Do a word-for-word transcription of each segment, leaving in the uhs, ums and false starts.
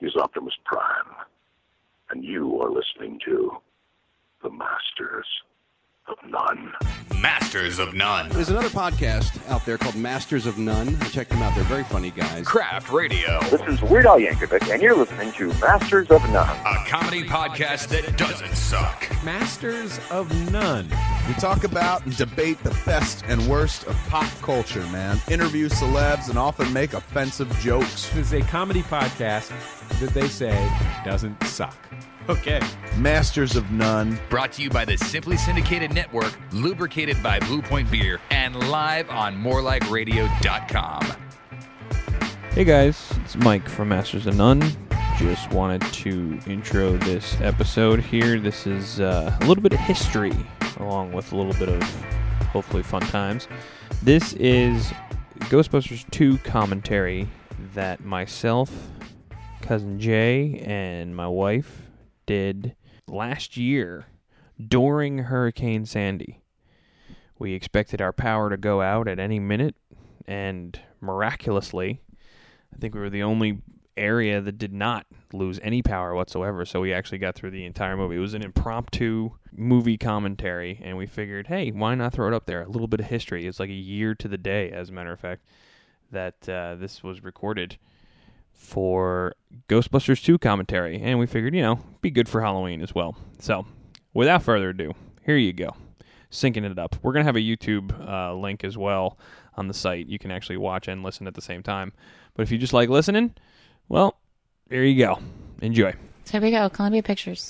is Optimus Prime, and you are listening to The Masters of None. Masters of None. There's another podcast out there called Masters of None. Check them out. They're very funny guys. Craft Radio. This is Weird Al Yankovic, and you're listening to Masters of None. A comedy podcast that doesn't suck. Masters of None. We talk about and debate the best and worst of pop culture, man. Interview celebs and often make offensive jokes. This is a comedy podcast that they say doesn't suck. Okay. Masters of None. Brought to you by the Simply Syndicated Network, lubricated by Blue Point Beer, and live on more like radio dot com. Hey guys, it's Mike from Masters of None. Just wanted to intro this episode here. This is uh, a little bit of history, along with a little bit of hopefully fun times. This is Ghostbusters two commentary that myself, Cousin Jay, and my wife did last year during Hurricane Sandy. We expected our power to go out at any minute, and miraculously, I think we were the only area that did not lose any power whatsoever, so we actually got through the entire movie. It was an impromptu movie commentary, and we figured, hey, why not throw it up there? A little bit of history. It's like a year to the day, as a matter of fact, that uh, this was recorded for Ghostbusters two commentary, and we figured, you know, be good for Halloween as well. So, without further ado, here you go. Syncing it up. We're going to have a YouTube uh, link as well on the site. You can actually watch and listen at the same time. But if you just like listening, well, here you go. Enjoy. So here we go. Columbia Pictures.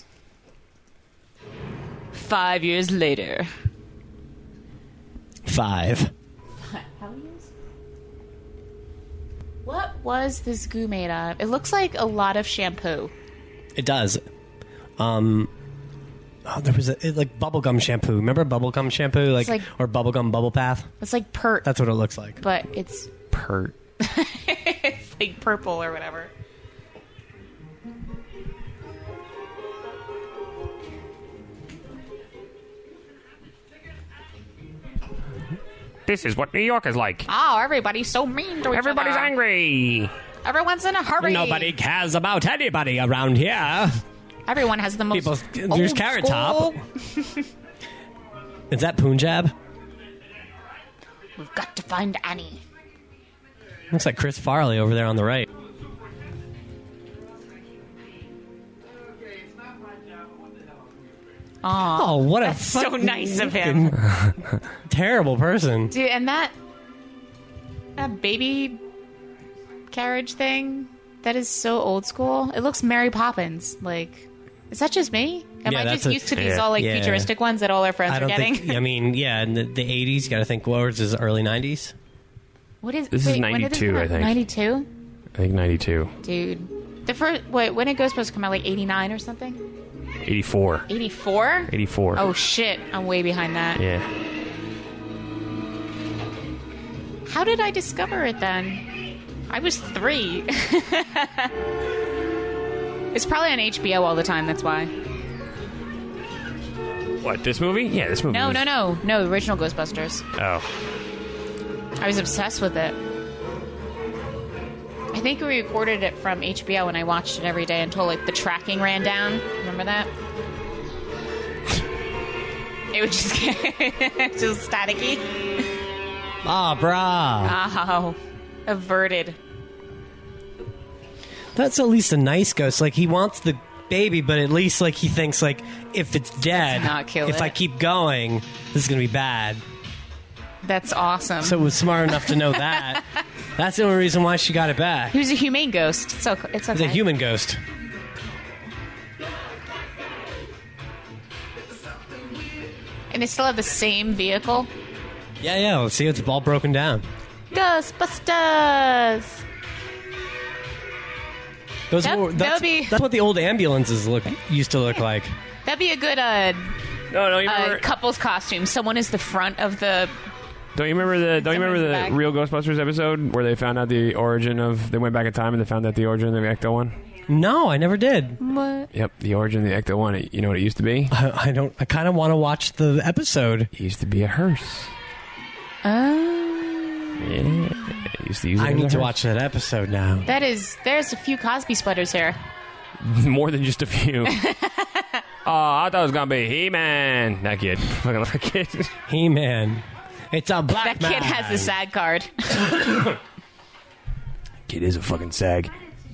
Five years later. Five. How years? What was this goo made of? It looks like a lot of shampoo. It does. Um, oh, there was a it, like bubblegum shampoo. Remember bubblegum shampoo, like, like or bubblegum bubble bath? It's like pert. That's what it looks like. But it's pert. It's like purple or whatever. This is what New York is like. Oh, everybody's so mean to each Everybody's other. angry. Everyone's in a hurry. Nobody cares about anybody around here. Everyone has the most People, there's old Carrot school. Top. Is that Punjab? We've got to find Annie. Looks like Chris Farley over there on the right. Aww, Oh, what a that's so nice of him. Terrible person. Dude, and that that baby carriage thing, that is so old school. It looks Mary Poppins. Like, is that just me? Am Yeah, I that's just a- used to these yeah. all like Yeah. futuristic ones that all our friends I are don't getting? think. I mean, yeah, in the, the eighties, you got to think. What was this? Early nineties. What is This is wait, when did this ninety-two, come out? I think. ninety-two? I think ninety-two. Dude. The first, wait, when did Ghostbusters come out? Like eighty-nine or something? eighty-four. eighty-four? eighty-four. Oh shit, I'm way behind that. Yeah. How did I discover it then? I was three. It's probably on H B O all the time, that's why. What, this movie? Yeah, this movie. No, was... no, no. No, the original Ghostbusters. Oh. I was obsessed with it. I think we recorded it from H B O and I watched it every day until like the tracking ran down. Remember that? It would just get just staticky. Ah, brah. Oh, averted. That's at least a nice ghost. Like, he wants the baby, but at least, like, he thinks, like, if it's dead, Let's not kill if it. I keep going, this is going to be bad. That's awesome. So it was smart enough to know that. That's the only reason why she got it back. He was a humane ghost. So it's okay. It's a human ghost. And they still have the same vehicle. Yeah, yeah. Let's see. It's all broken down. Ghostbusters. Those That- were, that that's, would be- that's what the old ambulances look used to look like. That'd be a good uh, No, no, you remember... uh, couple's costume. Someone is the front of the. Don't you remember the Don't you remember the Someone's back. real Ghostbusters episode where they found out the origin of? They went back in time and they found out the origin of the Ecto One. No, I never did. What? Yep, the origin of the Ecto One. You know what it used to be? I, I don't. I kind of want to watch the episode. It used to be a hearse. Oh. Yeah. I used to use it I as need a to hearse. watch that episode now. That is, there's a few Cosby splitters here. More than just a few. Oh, I thought it was gonna be He-Man. That kid, fucking that kid. He-Man. It's a black That man. kid has the SAG card. Kid is a fucking sag.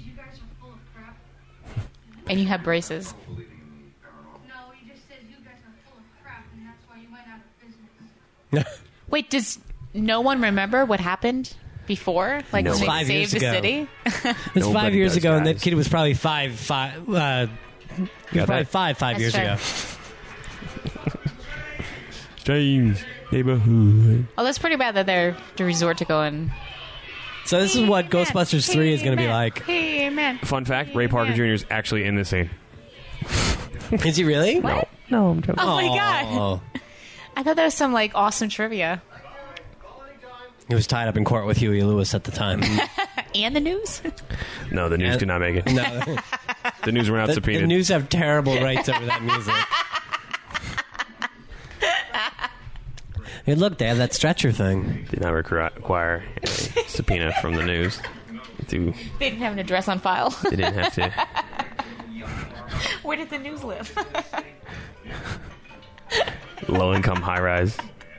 And you have braces. No, he just says you guys are full of crap, and that's why you went out of business. Wait, does no one remember what happened before? Like No. when they Five years saved the ago. city? It was five Nobody years does, ago, and that guys. kid was probably five, five, uh, he was Got probably that? five, five That's years true. ago. Strange neighborhood. Oh, that's pretty bad that they're to resort to going. So this is what Ghostbusters three is going to be like. Hey, man. Fun fact: Ray Parker Junior is actually in this scene. Is he really? What? No, I'm joking. Oh my god! Oh. I thought that was some like awesome trivia. He was tied up in court with Huey Lewis at the time. And the news. No, the news And- could not make it. No, The news were not the, subpoenaed. the news have terrible rights over that music. Hey, look, they have that stretcher thing. Did not requ- require a subpoena from the news. To, They didn't have an address on file. they didn't have to. Where did the news live? Low income, high rise.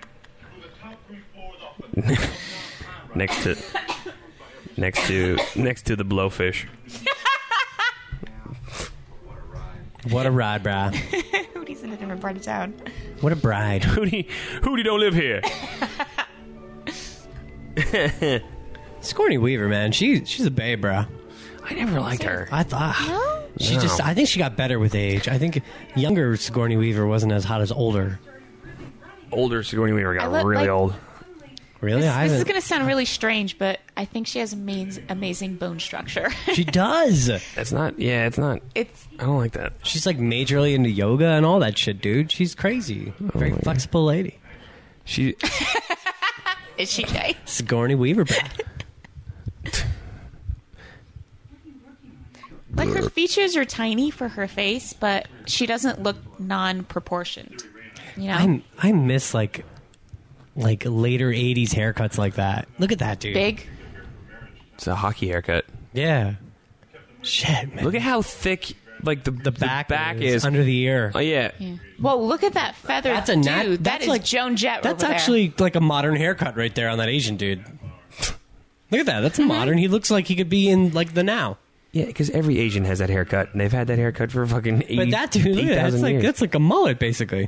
next to, next to, next to the blowfish. What a ride, brah. Hootie's in a different part of town. What a bride. Hootie, Hootie don't live here. Sigourney Weaver, man, she she's a babe, bro. I never liked her. I thought No? she No. just. I think she got better with age. I think younger Sigourney Weaver wasn't as hot as older. Older Sigourney Weaver got I let, really like- old. Really, This, I this is haven't. going to sound really strange, but I think she has amazing, amazing bone structure. She does. It's not. Yeah, it's not. It's I don't like that. She's like majorly into yoga and all that shit, dude. She's crazy. Very my God. flexible lady. She. is she gay? Sigourney Weaver, bro. Like her features are tiny for her face, but she doesn't look non-proportioned. You know, I I miss like like later eighties haircuts like that. Look at that, dude. big. It's a hockey haircut. Yeah. Shit, man. Look at how thick, like the the back, back is, is. under the ear. Oh yeah. Yeah. Well, look at that feathered That's a dude. nat- that that's is like- Joan Jett. That's over there. actually like a modern haircut right there on that Asian dude. Look at that. That's modern. He looks like he could be in like the now. Yeah, because every Asian has that haircut, and they've had that haircut for fucking eight. But that dude, look at that. It's like years. that's like a mullet, basically.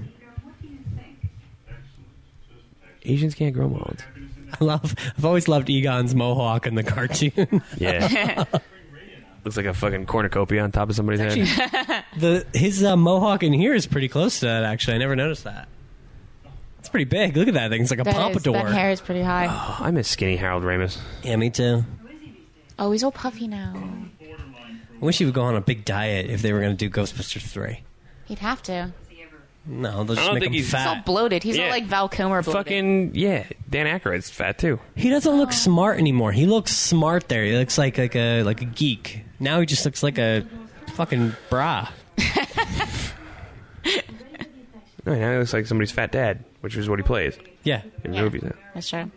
Asians can't grow mullets. I love. I've always loved Egon's mohawk in the cartoon. Yeah. Looks like a fucking cornucopia on top of somebody's head. the his uh, mohawk in here is pretty close to that. Actually, I never noticed that. It's pretty big. Look at that thing. It's like a That is- pompadour. that hair is pretty high. Oh, I miss skinny Harold Ramis. Yeah, me too. Oh, he's all puffy now. I wish he would go on a big diet if they were going to do Ghostbusters three. He'd have to. No, they'll I just don't make think him he's- He's all fat. bloated. He's Yeah. all like Val Kilmer bloated. Fucking yeah, Dan Aykroyd's fat too. He doesn't look smart anymore. He looks smart there. He looks like like a like a geek. Now he just looks like a fucking bra. No, now he looks like somebody's fat dad, which is what he plays Yeah. in Yeah. movies. Now. That's true. I'm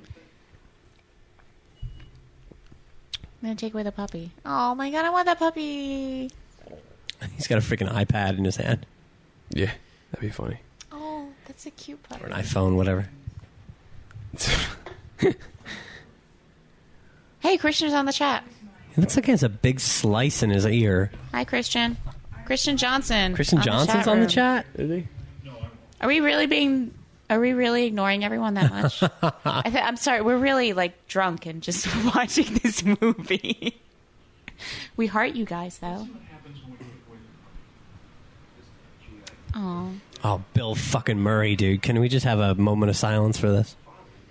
gonna take away the puppy. Oh my god, I want that puppy. He's got a freaking iPad in his hand. Yeah, that'd be funny. Oh, that's a cute puppy. Or an iPhone, whatever. Hey, Christian's on the chat. He looks like he has a big slice in his ear. Hi, Christian. Christian Johnson. Christian on the Johnson's chat on the room. chat? Is he? Are we really being? Are we really ignoring everyone that much? I th- I'm sorry. We're really like drunk and just watching this movie. We heart you guys, though. Oh, Oh, Bill fucking Murray, dude. Can we just have a moment of silence for this?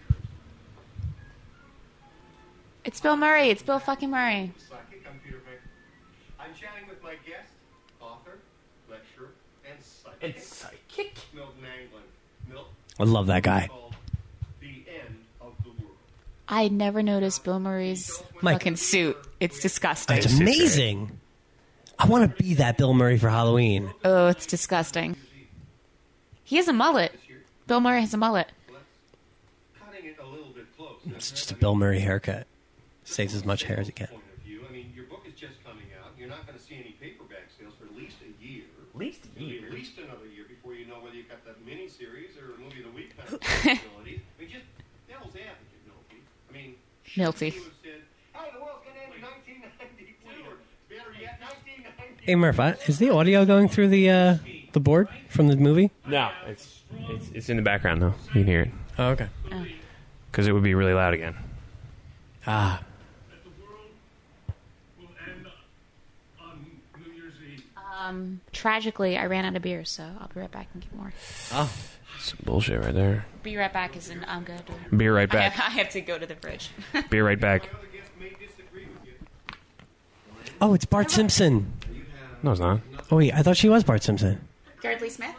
it's Bill Murray. It's Bill fucking Murray. I'm chatting with my guest, author, lecturer, and psychic. And psychic. Milton Anglin. Milton I love that guy. called The End of the World. I never noticed Bill Murray's Mike. fucking suit. It's disgusting. It's amazing. I want to be that Bill Murray for Halloween. Oh, it's disgusting. He has a mullet. Bill Murray has a mullet. Cutting it a little bit close. It's just a Bill Murray haircut. Saves as much hair as he can. Point of view. I mean, your book is just coming out. You're not going to see any paperback sales for at least a year. At least a It'll be year. At least another year before you know whether you've got that mini-series or a movie of the week kind of possibility. I mean, just devil's advocate, Milty. I mean, Milty. you have said, hey, the world's going to end in nineteen ninety-two, or better yet, nineteen ninety-two. Hey Murph, I- is the audio going through the uh, the board from the movie? No, it's it's it's in the background though. You can hear it. Oh, okay. Because it would be really loud again. Ah. Um, tragically, I ran out of beer, so I'll be right back and get more. Oh, some bullshit right there. Be right back isn't I'm good. Be right I back. have, I have to go to the fridge. Be right back. Oh, it's Bart Simpson. No, it's not. Oh wait, I thought she was Bart Simpson. Yardley Smith?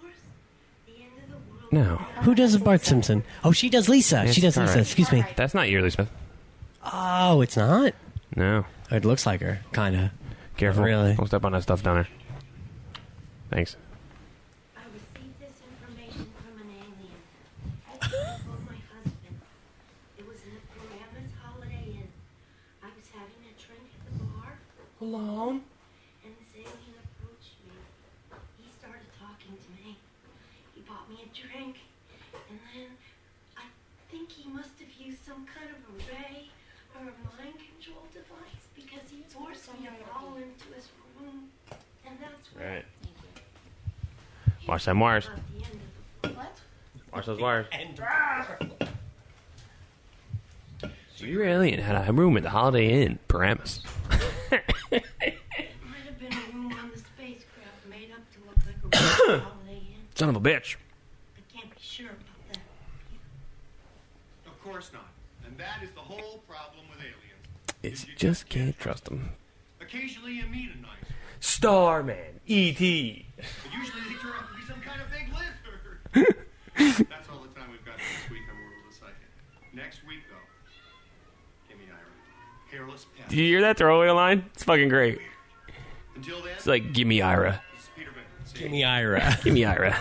No. Who does Bart Simpson? Oh, she does Lisa. She does All Lisa. right. Excuse me. That's not Yearly Smith. Oh, it's not? No. It looks like her, kind of. Careful. Really? Don't step on that stuff down there. Thanks. I received this information from an alien. I told my husband. It was in the Paramus Holiday Inn. I was having a drink at the bar. Alone? And this alien approached me. He started talking to me. He bought me a drink. And then I think he must have used some kind of a ray or a mind control device because he forced me to follow him to his room. And that's when Right. Watch them wires. What? Watch those wires. So your alien had a room at the Holiday Inn, Paramus. Might have been a room on the spacecraft made up to look like a real Holiday Inn. Son of a bitch. I can't be sure about that. Of course not. And that is the whole problem with aliens. Is you just can't trust them. Occasionally you meet a nice. Starman, E T But usually they turn out to be some kind of big lizard. That's all the time we've got this week on World of the Psychic. Next week, though, give me Ira. Hairless pet. Did you hear that throwaway line? It's fucking great. Until then, It's like, give me Ira. this is Peter Benton. See Give me Ira. Give me Ira.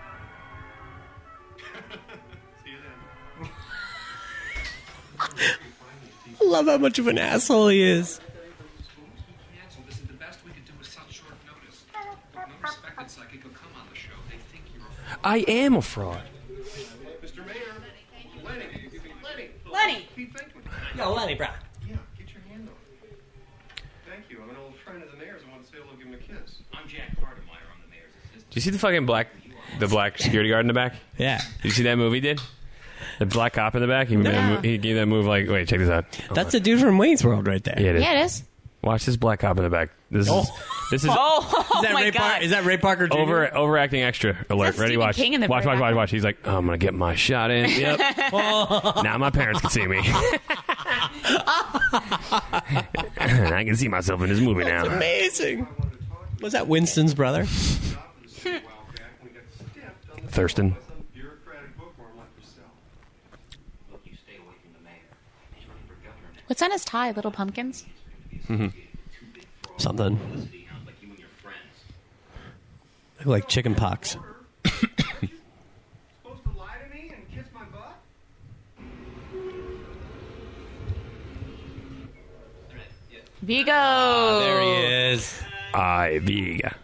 See you then. I love how much of an asshole he is. This is the best we could do with such short notice. Look, no respected psychic will come on the show. They think you're a fraud. I am a fraud. Mister Mayor, Lenny, Lenny, Lenny. Keep thinking. Yo, Lenny, bro. Yeah, get your hand on it. Thank you. I'm an old friend of the mayor's. I want to say hello, give him a kiss. I'm Jack Hardemeyer. I'm the mayor's assistant. Did you see the fucking black, the black security guard in the back? Yeah. Did you see that move he did? The black cop in the back. He, made that move, he gave that move like, wait, check this out. That's the dude from Wayne's World right there. Yeah, it is. Yeah, it is. Watch this black cop in the back. This Oh. is this is Oh, Is that my Ray God. Par- is that Ray Parker Junior? over overacting extra alert. That's Ready? Stephen Watch. King in the watch, very watch, watch, back. watch. He's like, oh, I'm gonna get my shot in. Yep. Now my parents can see me. I can see myself in this movie That's now. amazing. Was that Winston's brother? Thurston. Bureaucratic bookworm like yourself. Look, you stay away from the mayor. He's running for governor next. What's on his tie? Little pumpkins? Mm-hmm. Something. Publicity hound like you and your friends. Look like chicken pox. Supposed to lie to me and kiss my butt? Vigo. Oh, there he is. I Viga.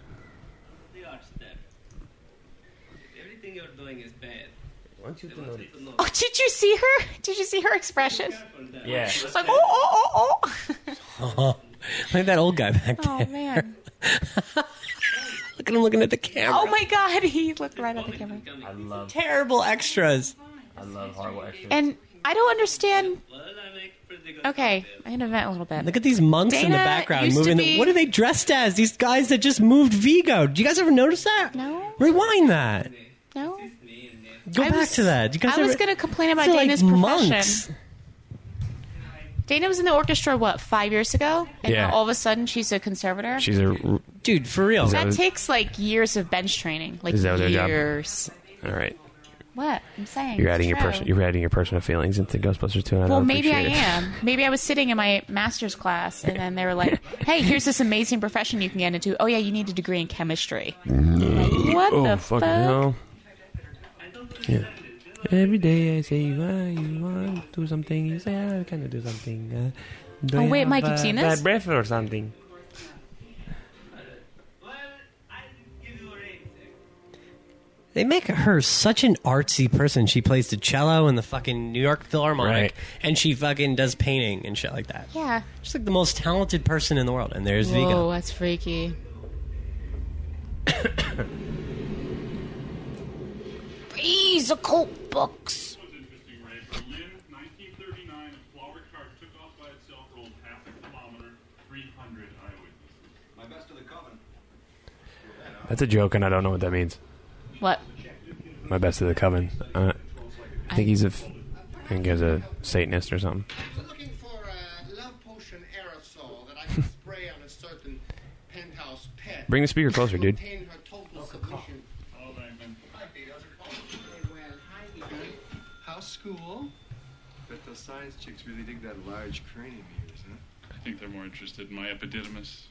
Everything you're doing is bad. Oh, did you see her? Did you see her expression? Yeah. It's like, oh, oh, oh, oh. Oh, look at that old guy back there. Oh, man. Look at him looking at the camera. Oh, my God. He looked right at the camera. I love. Terrible extras. I love horrible extras. And I don't understand. Okay, I'm going to vent a little bit. Look at these monks in the Dana background used to moving. be- What are they dressed as? These guys that just moved Vigo. Do you guys ever notice that? No. Rewind that. No? Go I back was- to that. You guys I was ever- going to complain about They're like Dana's profession. monks. Dana was in the orchestra, what, five years ago? And Yeah. now all of a sudden she's a conservator? She's a. Dude, for real. Is that that what- takes like years of bench training. Like Is that their job? years. All right. What? I'm saying. You're it's adding your true. person. You're adding your personal feelings into Ghostbusters two. And I Well, don't maybe I appreciate it. am. Maybe I was sitting in my master's class, and then they were like, "Hey, here's this amazing profession you can get into. Oh yeah, you need a degree in chemistry." Like, what Oh the fucking fuck? hell! Yeah. Every day I say you, uh, you want to do something. You say I kind of do something. Uh, do Oh, you wait, have, Mike, you've uh, seen this? Bad breath or something. They make her such an artsy person. She plays the cello in the fucking New York Philharmonic, Right. and she fucking does painting and shit like that. Yeah. She's like the most talented person in the world. And there's Whoa, Vigo. that's freaky. These occult books. That's a joke, and I don't know what that means. What? My best of the coven. Uh, I think he's a, f- I think he's a Satanist or something. Looking for a love potion aerosol that I can spray on a certain penthouse pet. Bring the speaker closer, dude. Obtain her total submission. All right, man. Hi, Peter. Well, hi, Peter. How's school? Bet those science chicks really dig that large cranium of yours, huh? I think they're more interested in my epididymis.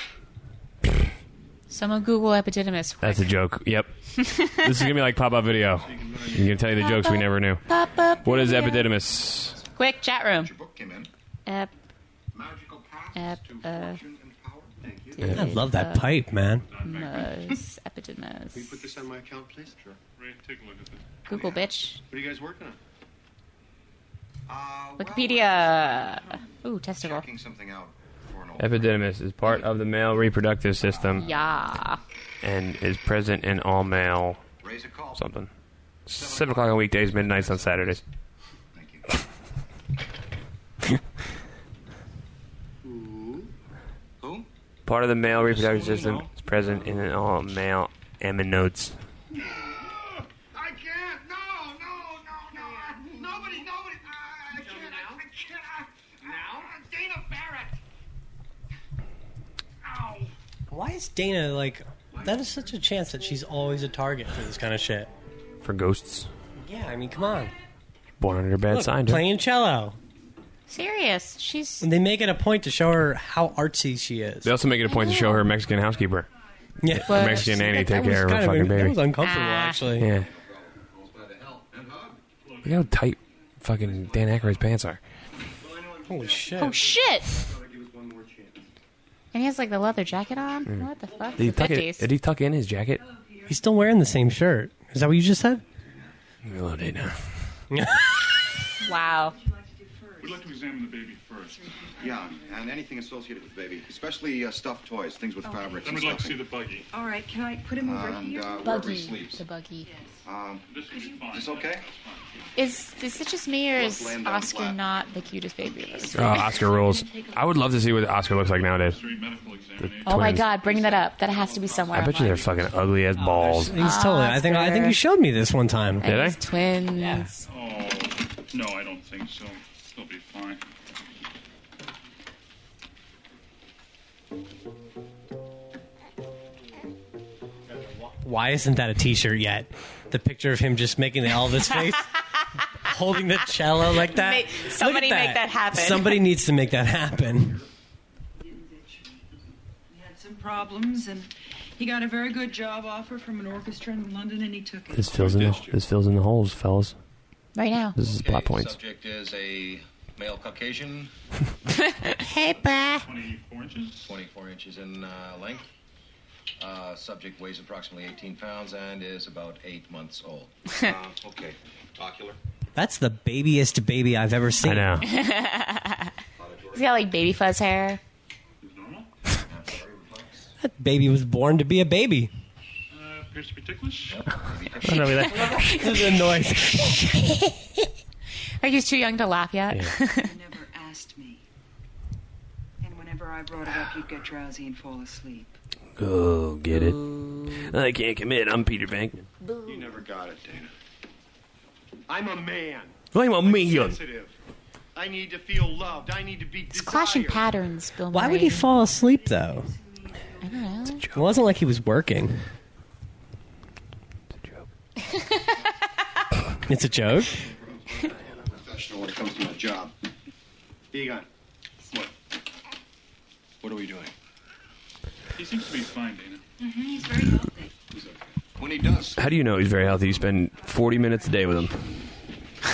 Someone Google epididymis. That's a joke. Yep. This is gonna be like pop-up video. I'm gonna tell you the jokes we never knew. Pop up. What is epididymis? Quick chat room. Came in. Ep. Ep. Uh, I love that pipe, man. Epididymis. Epididymis. Can you put this on my account, please? Sure. Ray, take a look at this. Google, bitch. What are you guys working on? Uh, Wikipedia. Ooh, testicle. Checking something out. Epididymis is part of the male reproductive system. Yeah. And is present in all male something. Seven o'clock on weekdays, midnights on Saturdays. Who? Who? Part of the male reproductive system is present in all male aminotes. I can't. No, no, no, no. Nobody, nobody. I, I can't. I, I can't. I, now? Dana Barrett. Ow. Why is Dana like? That is such a chance that she's always a target for this kind of shit. For ghosts. Yeah, I mean, come on. Born under a bad Look, sign. dude. playing cello. Serious. She's. And they make it a point to show her how artsy she is. They also make it a point to show her Mexican housekeeper. Yeah. The Mexican nanny take care of her fucking That baby. was uncomfortable, Ah. actually. Yeah. Look how tight fucking Dan Aykroyd's pants are. Holy shit. Oh shit! And he has like the leather jacket on. Mm. What the fuck? Did he, The tuck it, fifties. did he tuck in his jacket? He's still wearing the same shirt. Is that what you just said? Hello, Dana. Wow. We'd like to examine the baby first. Yeah, and anything associated with baby, especially uh, stuffed toys, things with fabrics. Then and we'd like to see stuffing. the buggy. All right, can I put him over And, here? uh, wherever he Buggy. sleeps. The buggy. Um, This will be fine. is this okay? Is is it just me or is laying down Oscar flat. not the cutest baby I've ever seen? Oh, Oscar rules. I would love to see what Oscar looks like nowadays. The Oh my twins. god, bring that up. That has to be somewhere. I bet you they're fucking ugly as balls. He's totally. I think. I think you showed me this one time. Did I? These twins. Oh, no, I don't think so. They'll be fine. Why isn't that a T-shirt yet? The picture of him just making the Elvis face, holding the cello like that. Make- Look at somebody make that happen. Somebody needs to make that happen. We had some problems, and he got a very good job offer from an orchestra in London, and he took it. This fills in the, this fills in the holes, fellas. Right now. This is plot points. Subject is a male Caucasian, Hey, brah. twenty-four inches. twenty-four inches in uh, length. Uh, subject weighs approximately eighteen pounds and is about eight months old. uh, okay. Ocular. That's the babiest baby I've ever seen. I know. He's got like baby fuzz hair. That baby was born to be a baby. Uh, appears to be ticklish. This is a noise. Like he's too young to laugh yet. You never asked me. And whenever I brought it up, you'd get drowsy and fall asleep. Go get it. I can't commit. I'm Peter Venkman. You never got it, Dana. I'm a man. I'm a man. Sensitive. I need to feel loved. I need to be It's desired. clashing patterns, Bill Why Murray. would he fall asleep though? I don't know. It wasn't like he was working. It's a joke. Professional when it comes to my job. Egon. What? What are we doing? He seems to be fine, Dana. Mm-hmm, he's very healthy. When he does. How do you know he's very healthy? You spend forty minutes a day with him.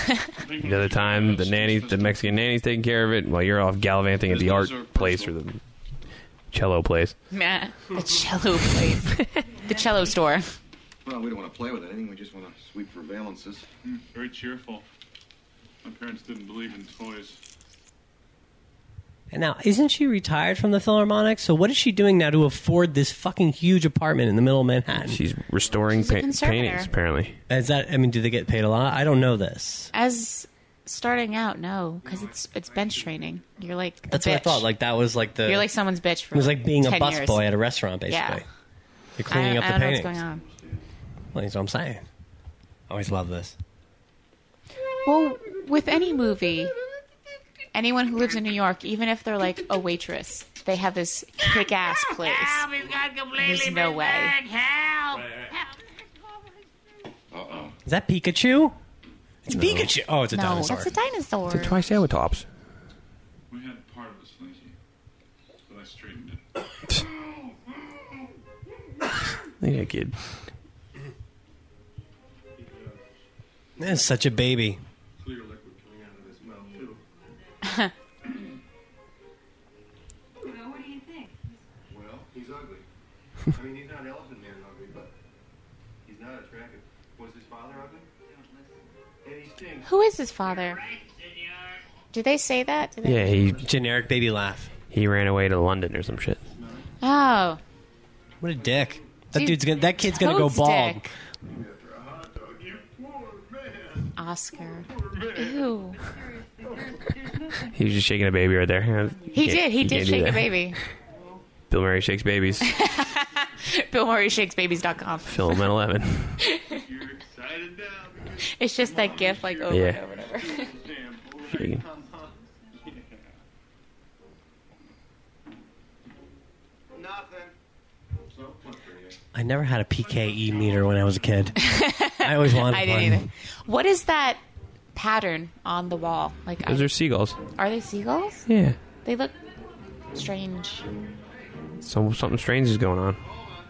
The other time, the nanny, the Mexican nanny's taking care of it while you're off gallivanting at the art place or the cello place. Meh. The cello place. The cello store. Well, we don't want to play with anything. We just want to sweep for valances. Mm, very cheerful. My parents didn't believe in toys. And now, isn't she retired from the Philharmonic? So what is she doing now to afford this fucking huge apartment in the middle of Manhattan? She's restoring She's a pa- conservator. paintings, apparently. Is that? I mean, do they get paid a lot? I don't know this. As starting out, no, because it's it's bench training. You're like a That's bitch. what I thought. Like that was like the. You're like someone's bitch for It was like being a ten busboy years. at a restaurant, basically. Yeah. You're cleaning I, up I the don't know paintings. what's going on. Well, that's what I'm saying. I always love this. Well, with any movie, anyone who lives in New York, even if they're like a waitress, they have this kick-ass place. There's no way. Uh-oh. Is that Pikachu? It's Pikachu. Oh, it's a no, dinosaur. that's a dinosaur. It's a Triceratops. We had part of a slinky, but I straightened it. Look at that kid. That's such a baby. Clear liquid coming out of his mouth, too. Well, what do you think? Well, he's ugly. I mean, he's not Elephant Man ugly, but he's not attractive. Was his father ugly? And he stinks. Who is his father? Do they say that? Do they- Yeah, he Generic baby laugh. he ran away to London or some shit. Oh. What a dick. That Dude, dude's gonna. That kid's gonna go toad's bald. dick. Oscar. Ew. He was just shaking a baby right there. He did. He You did can't do shake a that. baby. Bill Murray shakes babies. Bill Murray shakes babies dot com. Filament eleven. It's just that gif like over Yeah. and over and over. Shaking. I never had a P K E meter when I was a kid. I always wanted I didn't one. either. What is that pattern on the wall? Like, Those I, are seagulls. are they seagulls? Yeah. They look strange. So something strange is going on.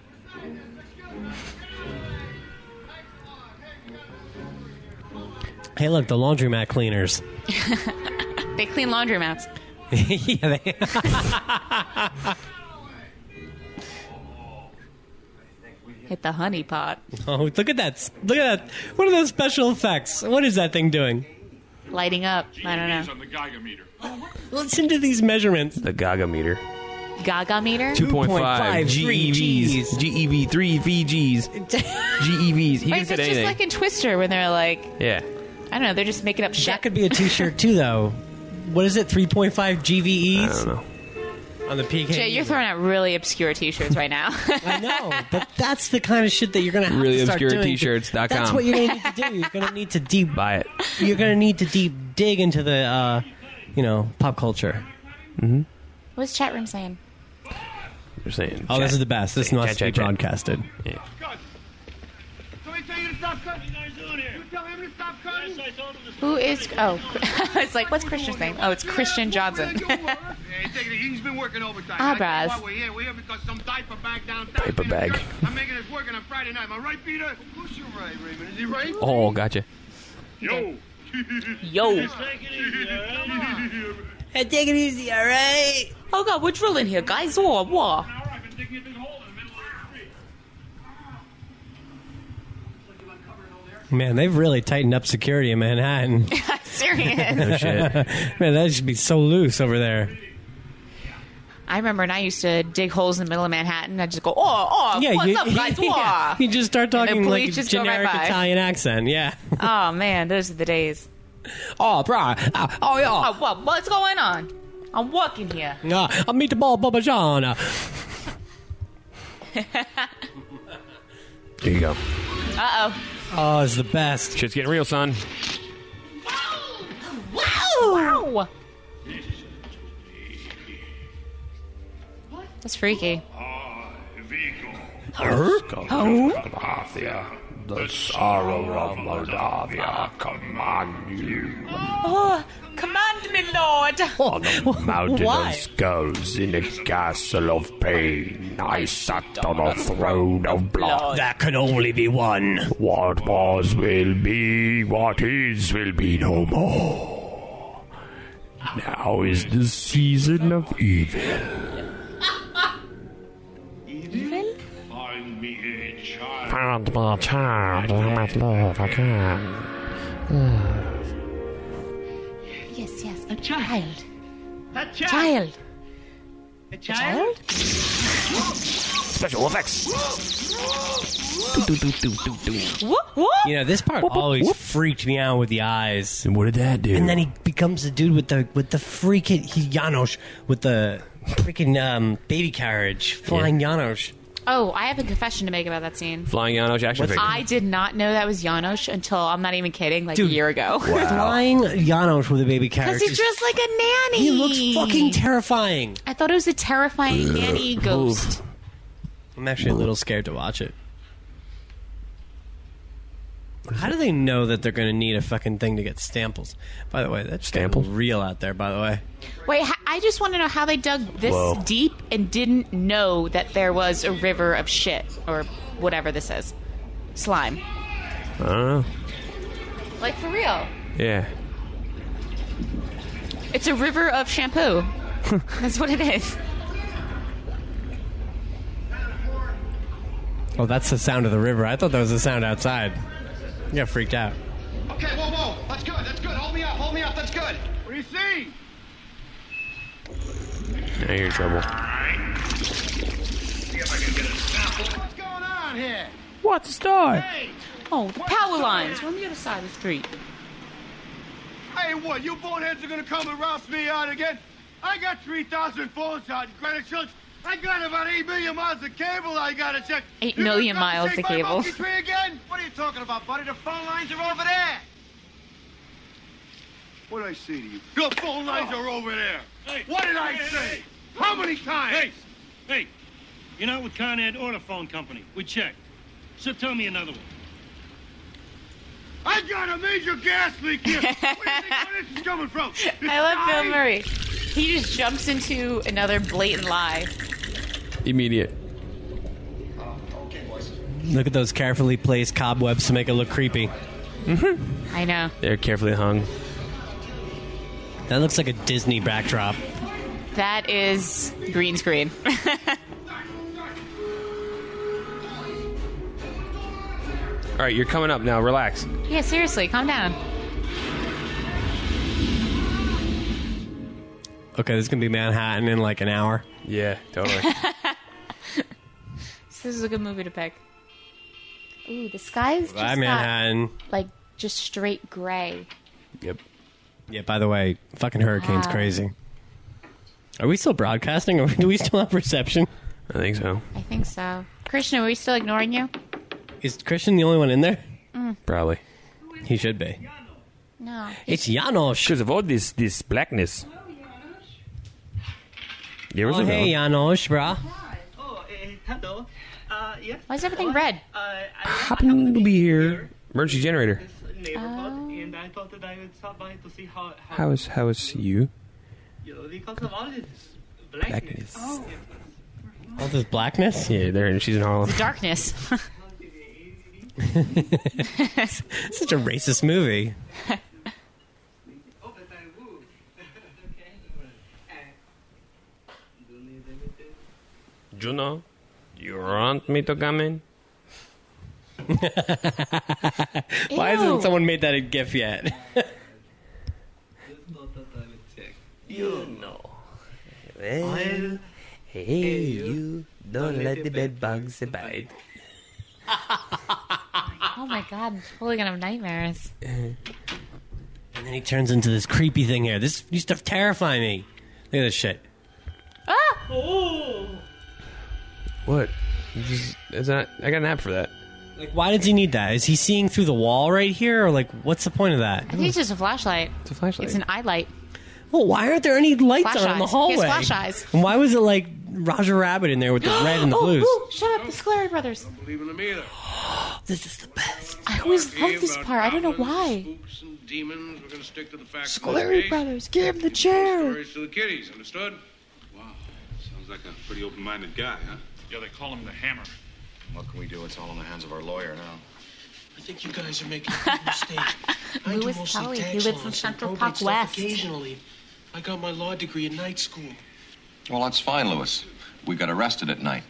Hey, look, the laundromat cleaners. They clean laundromats. yeah, they. Hit the honey pot. Oh, look at that! Look at that! What are those special effects? What is that thing doing? Lighting up. I don't know. on the Geiger meter. Listen to these measurements. The Gaga meter. Gaga meter? two point five G E Vs. G E V, three V Gs. G E Vs. He Wait, didn't say that's just anything. like in Twister when they're like, Yeah. I don't know, they're just making up shit. That could be a T-shirt too, though. What is it? three point five G V Es. I don't know. On the P K. Jay, you're throwing out really obscure T-shirts right now. I know, but that's the kind of shit that you're gonna have Really to start obscure doing. T-shirts dot com. That's what you're gonna need to do. You're gonna need to deep buy it. You're gonna need to deep dig into the, uh, you know, pop culture. Mm-hmm. What's chat room saying? They're saying. Oh, chat. this is the best. This Saying must chat, be chat, chat. broadcasted. Yeah. Somebody tell you to stop cutting? What are you guys doing here? You tell him to stop cutting? Yes, I told him to stop. Who is... Oh, it's like, what's Christian saying? Oh, it's Christian Johnson. Yeah, take it. He's been working overtime. Ah, I tell you Braz. what, We're here. We're here because some diaper bag downtown. Diaper bag. I'm making this working on Friday night. Am I right, Peter? Of course you're right, Raymond. Is he right? Oh, gotcha. Yo. Yo. Just take it easy, all right? Come on. Hey, take it easy, all right? Oh, God, we're drilling here, guys. Or what? Man, they've really tightened up security in Manhattan. Serious. No shit. Man, that should be so loose over there. I remember when I used to dig holes in the middle of Manhattan. I'd just go, oh, oh, Yeah, what's you, up, guys? yeah, Wah." you just start And the talking like police a just go right generic by. Italian accent. Yeah. Oh, man, those are the days. Oh, brah. Uh, oh, yeah. Oh, what, what's going on? I'm walking here. Uh, a meatball Baba There you go. Uh-oh. Oh, it's the best. Shit's getting real, son. Wow. Wow. That's freaky. Moldavia, the sorrow of Moldavia, command you. Oh, command what, my lord? On a mountain Why? of skulls in a castle of pain, I sat on a throne of blood. That can only be one. What was will be, what is will be no more. Now is the season of evil. Evil? Find me a child. Find my child, I might love, I can. Yes, yes, a child. A Child. A child? Special effects. Do, do, do, do, do. Whoop, whoop. You know, this part always freaked me out with the eyes. And what did that do? And then he becomes the dude with the with the freaking he Janosch with the freaking um, baby carriage, flying Janosch. Oh, I have a confession to make about that scene. Flying Janosch action figure. I did not know that was Janosch until, I'm not even kidding, like Dude, a year ago. Flying Janosch with a baby carriage. Because he's dressed like a nanny. He looks fucking terrifying. I thought it was a terrifying nanny ghost. I'm actually a little scared to watch it. How do they know that they're going to need a fucking thing to get stamples? By the way, that's Stamples? real out there, by the way. Wait, h- I just want to know how they dug this Whoa. deep and didn't know that there was a river of shit, or whatever this is. Slime. I don't know. Like, for real. Yeah. It's a river of shampoo. That's what it is. Oh, that's the sound of the river. I thought that was the sound outside. I got freaked out. Okay, whoa, whoa. That's good, that's good. Hold me up, hold me up, that's good. What do you see? Now you're in trouble. See if I can get a sample. What's going on here? What's the story? Hey! Oh, the power lines. We're on the other side of the street. Hey, what? You boneheads are gonna come and rouse me out again? I got three thousand phones out in Greenwich Village. I got about eight million miles of cable I gotta check. Eight You million gonna come miles and of take my cable. monkey tree again? What are you talking about, buddy? The phone lines are over there. What did I say to you? Your phone lines are over there. Hey, What did I hey, say? hey. How many times? Hey, hey, you're not with Con Ed or the phone company. We checked. So tell me another one. I got a major gas leak here. Where do you think where this is coming from? The I love sky? Bill Murray. He just jumps into another blatant lie. Immediate. Look at those carefully placed cobwebs to make it look creepy. Mm-hmm. I know. They're carefully hung. That looks like a Disney backdrop. That is green screen. All right, you're coming up now. Relax. Yeah, seriously, calm down. Okay, this is going to be Manhattan in like an hour. Yeah, totally. So this is a good movie to pick. Ooh, the sky's just Bye, got, Manhattan. like, just straight gray. Yep. Yeah, by the way, fucking hurricane's Wow. crazy. Are we still broadcasting? Or do we still have reception? I think so. I think so. Christian, are we still ignoring you? Is Christian the only one in there? Mm. Probably. He should be. No. It's Janosch. Because of all this this blackness. There was Oh, a hey, Janosch, brah. Oh, uh, hello. Uh, yes. Why is everything red? Uh, I Happen to be here. Emergency generator. neighborhood, and I thought that I would stop by to see how. how How is how is you? You know, because of all this blackness. Blackness. Oh. All this blackness? Yeah, there and she's in Harlem. The darkness. Such a racist movie. Juno, you want me to come in? Why hasn't someone made that a GIF yet? You know. Well, hey, you don't let the bed bugs bite. Oh my god, I'm totally gonna have nightmares. And then he turns into this creepy thing here. This used to terrify me. Look at this shit. Ah! Oh. What? Just, is that, I got an app for that. Like, why does he need that? Is he seeing through the wall right here? Or, like, what's the point of that? I think it's just a flashlight. It's a flashlight. It's an eye light. Well, why aren't there any lights Flash on in the eyes. hallway? He has flash eyes. And why was it like Roger Rabbit in there with the red and the oh, blues? ooh, shut up, the Scolari brothers. Don't believe in them either. this is the best. I always love this part. I don't know why. Spooks and demons. We're going to stick to the facts. Scolari Brothers, give him the chair. Stories to the kiddies, understood? Wow. Sounds like a pretty open-minded guy, huh? Yeah, they call him the Hammer. What can we do? It's all in the hands of our lawyer now. I think you guys are making a big mistake. I do Louis mostly Kelly, he tax lives in law and Central probate Park stuff West. Occasionally. I got my law degree in night school. Well, that's fine, Louis. We got arrested at night.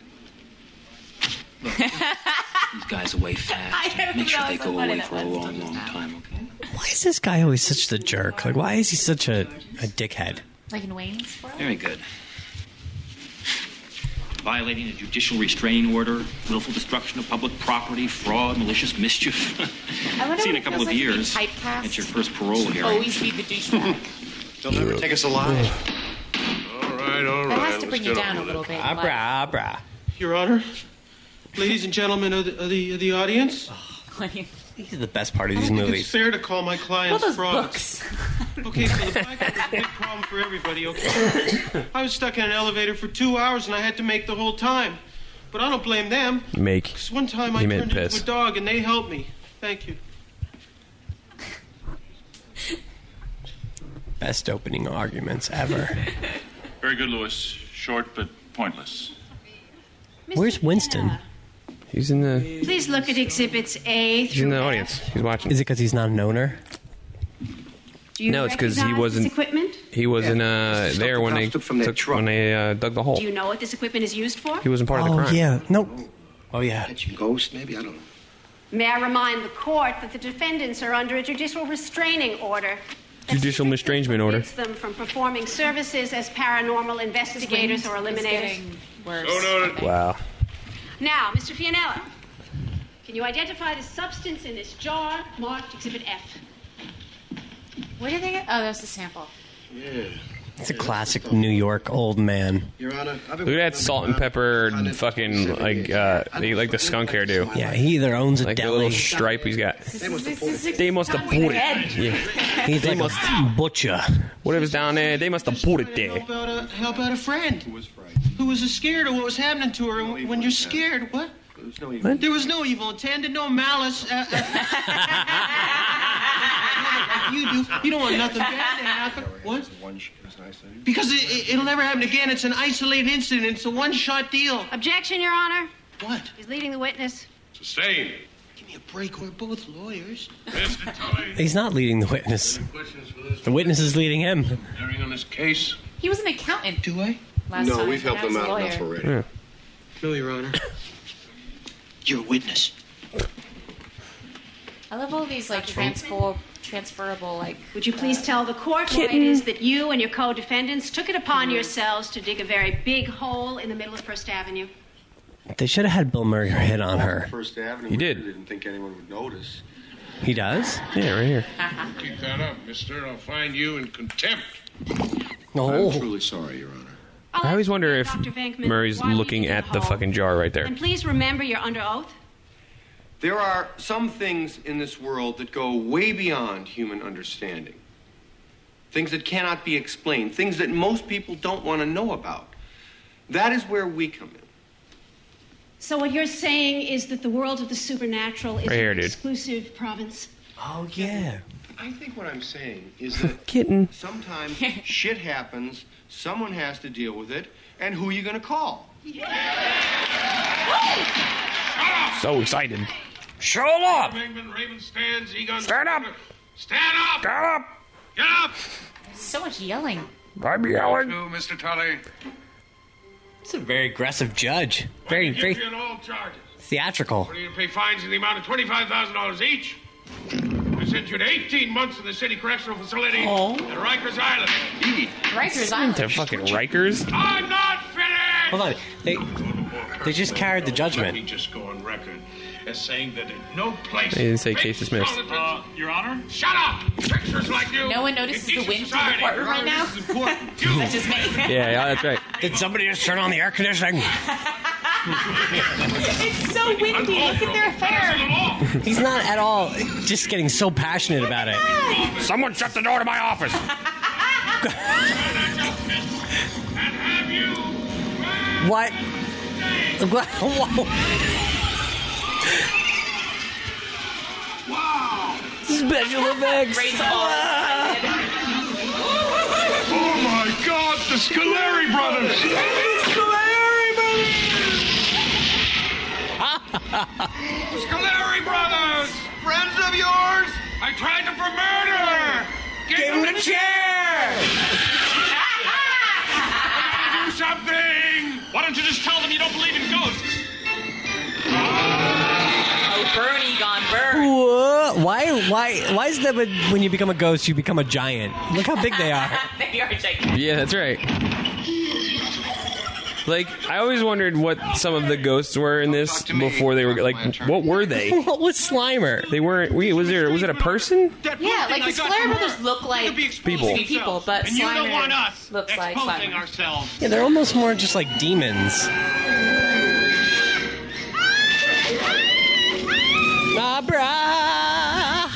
These guys away fast. Make sure they go away for a long, long time, okay? Why is this guy always such the jerk? Like, why is he such a, a dickhead? Like in Wayne's World? Very good. Violating a judicial restraining order, willful destruction of public property, fraud, malicious mischief. I wonder See in what a it couple feels of like years to be typecast. at your first parole hearing. Always be the douchebag. They'll never take us alive. All right, all right. That has to let's bring get you down on a with little it. bit. Abra, abra. Your Honor, ladies and gentlemen of the, of the, of the audience. These are the best part of these I don't think movies. it's fair to call my clients What are those frauds. Okay, so the fact that it's a big problem for everybody, okay? I was stuck in an elevator for two hours and I had to make the whole time. But I don't blame them. Make. Because one time I He meant turned into piss. a dog and they helped me. Thank you. Best opening arguments ever. Very good, Louis. Short but pointless. Where's Winston? He's in the Please look at exhibits A he's in through the F. audience. He's watching. Is it because he's not an owner? Do you No, it's 'cause he recognize wasn't- this equipment? He wasn't uh, This is there something when they cops took from their took, truck. when they uh, dug the hole. Do you know what this equipment is used for? He wasn't part of the Oh, crime. yeah. No. Oh, yeah. Catching ghosts, maybe? I don't know. May I remind the court that the defendants are under a judicial restraining order. that Judicial mistrangement order. forbids them from performing services as paranormal investigators or eliminators. Worse. So noted. Wow. Now, Mister Fianella, can you identify the substance in this jar marked Exhibit F? Where did they get? Oh, that's the sample. Yeah. It's a classic New York old man. Your Honor, I've Look at that salt and pepper fucking like uh they, like the skunk hairdo. Yeah, he either owns a Like the deli. little stripe he's got. They must have pulled it. They must have put it. Yeah. He's They like must- a butcher. Whatever's down there, they must have put it there. Help out a, help out a friend. Who was frightened? Who was scared of what was happening to her. And when you're scared, what? There was no evil. There was no evil intended, no malice. Uh, uh, you do. You don't want nothing bad to happen. What? One sh- it was an isolated- Because it, it, it'll never happen again. It's an isolated incident. It's a one-shot deal. Objection, Your Honor. What? He's leading the witness. Sustained. Give me a break. We're both lawyers. Mister Tully. He's not leading the witness. Questions for this The witness is leading him. hearing on this case? He was an accountant Do I? last No, time. we've helped Now he's them a out lawyer. enough already. Yeah. No, Your Honor. You're a witness. I love all these like transfer transferable like. Would you please tell the court why it is that you and your co-defendants took it upon yourselves to dig a very big hole in the middle of First Avenue? They should have had Bill Murray hit on her. First Avenue. He did. I didn't think anyone would notice. He does? Yeah, right here. Keep that up, mister. I'll find you in contempt. No. I'm truly sorry, Your Honor. I always wonder if Doctor Venkman, Murray's why were you looking digging at a the hole? fucking jar right there. And please remember you're under oath. There are some things in this world that go way beyond human understanding. Things that cannot be explained, things that most people don't want to know about. That is where we come in. So what you're saying is that the world of the supernatural is Right here, an dude. exclusive province? Oh, yeah. I think what I'm saying is that Kitten. sometimes shit happens, someone has to deal with it, and who are you going to call? So excited. Show up! Venkman, Raven stands, Egon. Stand up! Stand up! Stand up! Get up! So much yelling. I'm yelling. You, Mister Tully. It's a very aggressive judge. Very, Give very you on all charges. theatrical. What are you going to pay fines in the amount of twenty-five thousand dollars each? I sent you to eighteen months in the city correctional facility Oh. at Rikers Island. Rikers Island. To fucking Rikers. I'm not finished! Hold on. They, they just carried the Let me judgment. just go on record as saying that in no place... They didn't say case dismissed. Uh, Your Honor? Shut up! Pictures like you... No one notices the decent wind in the society. courtroom right now. This is important. You. That's just me. Yeah, yeah, that's right. Did somebody just turn on the air conditioning? It's so windy. Look at their hair. He's not at all just getting so passionate about it. Someone shut the door to my office. What? What? Whoa. Special effects. Ray's all excited. Oh my God, the Scoleri brothers! Scoleri brothers! Scoleri brothers! Friends of yours? I tried them for murder! Give, Give them the chair! Do something! Why don't you just tell them you don't believe in ghosts? Oh, Bernie gone burn. Whoa. Why? Why? Why is that? When you become a ghost, you become a giant. Look how big they are. They are gigantic. Yeah, that's right. Like, I always wondered what some of the ghosts were in this before they were like, what were they? What was Slimer? They weren't. Wait, was there? Was it a person? Yeah, like the Scoleri brothers look like People. people, but And you don't want Slimer us looks like exposing Slimer. ourselves. Yeah, they're almost more just like demons. Abra.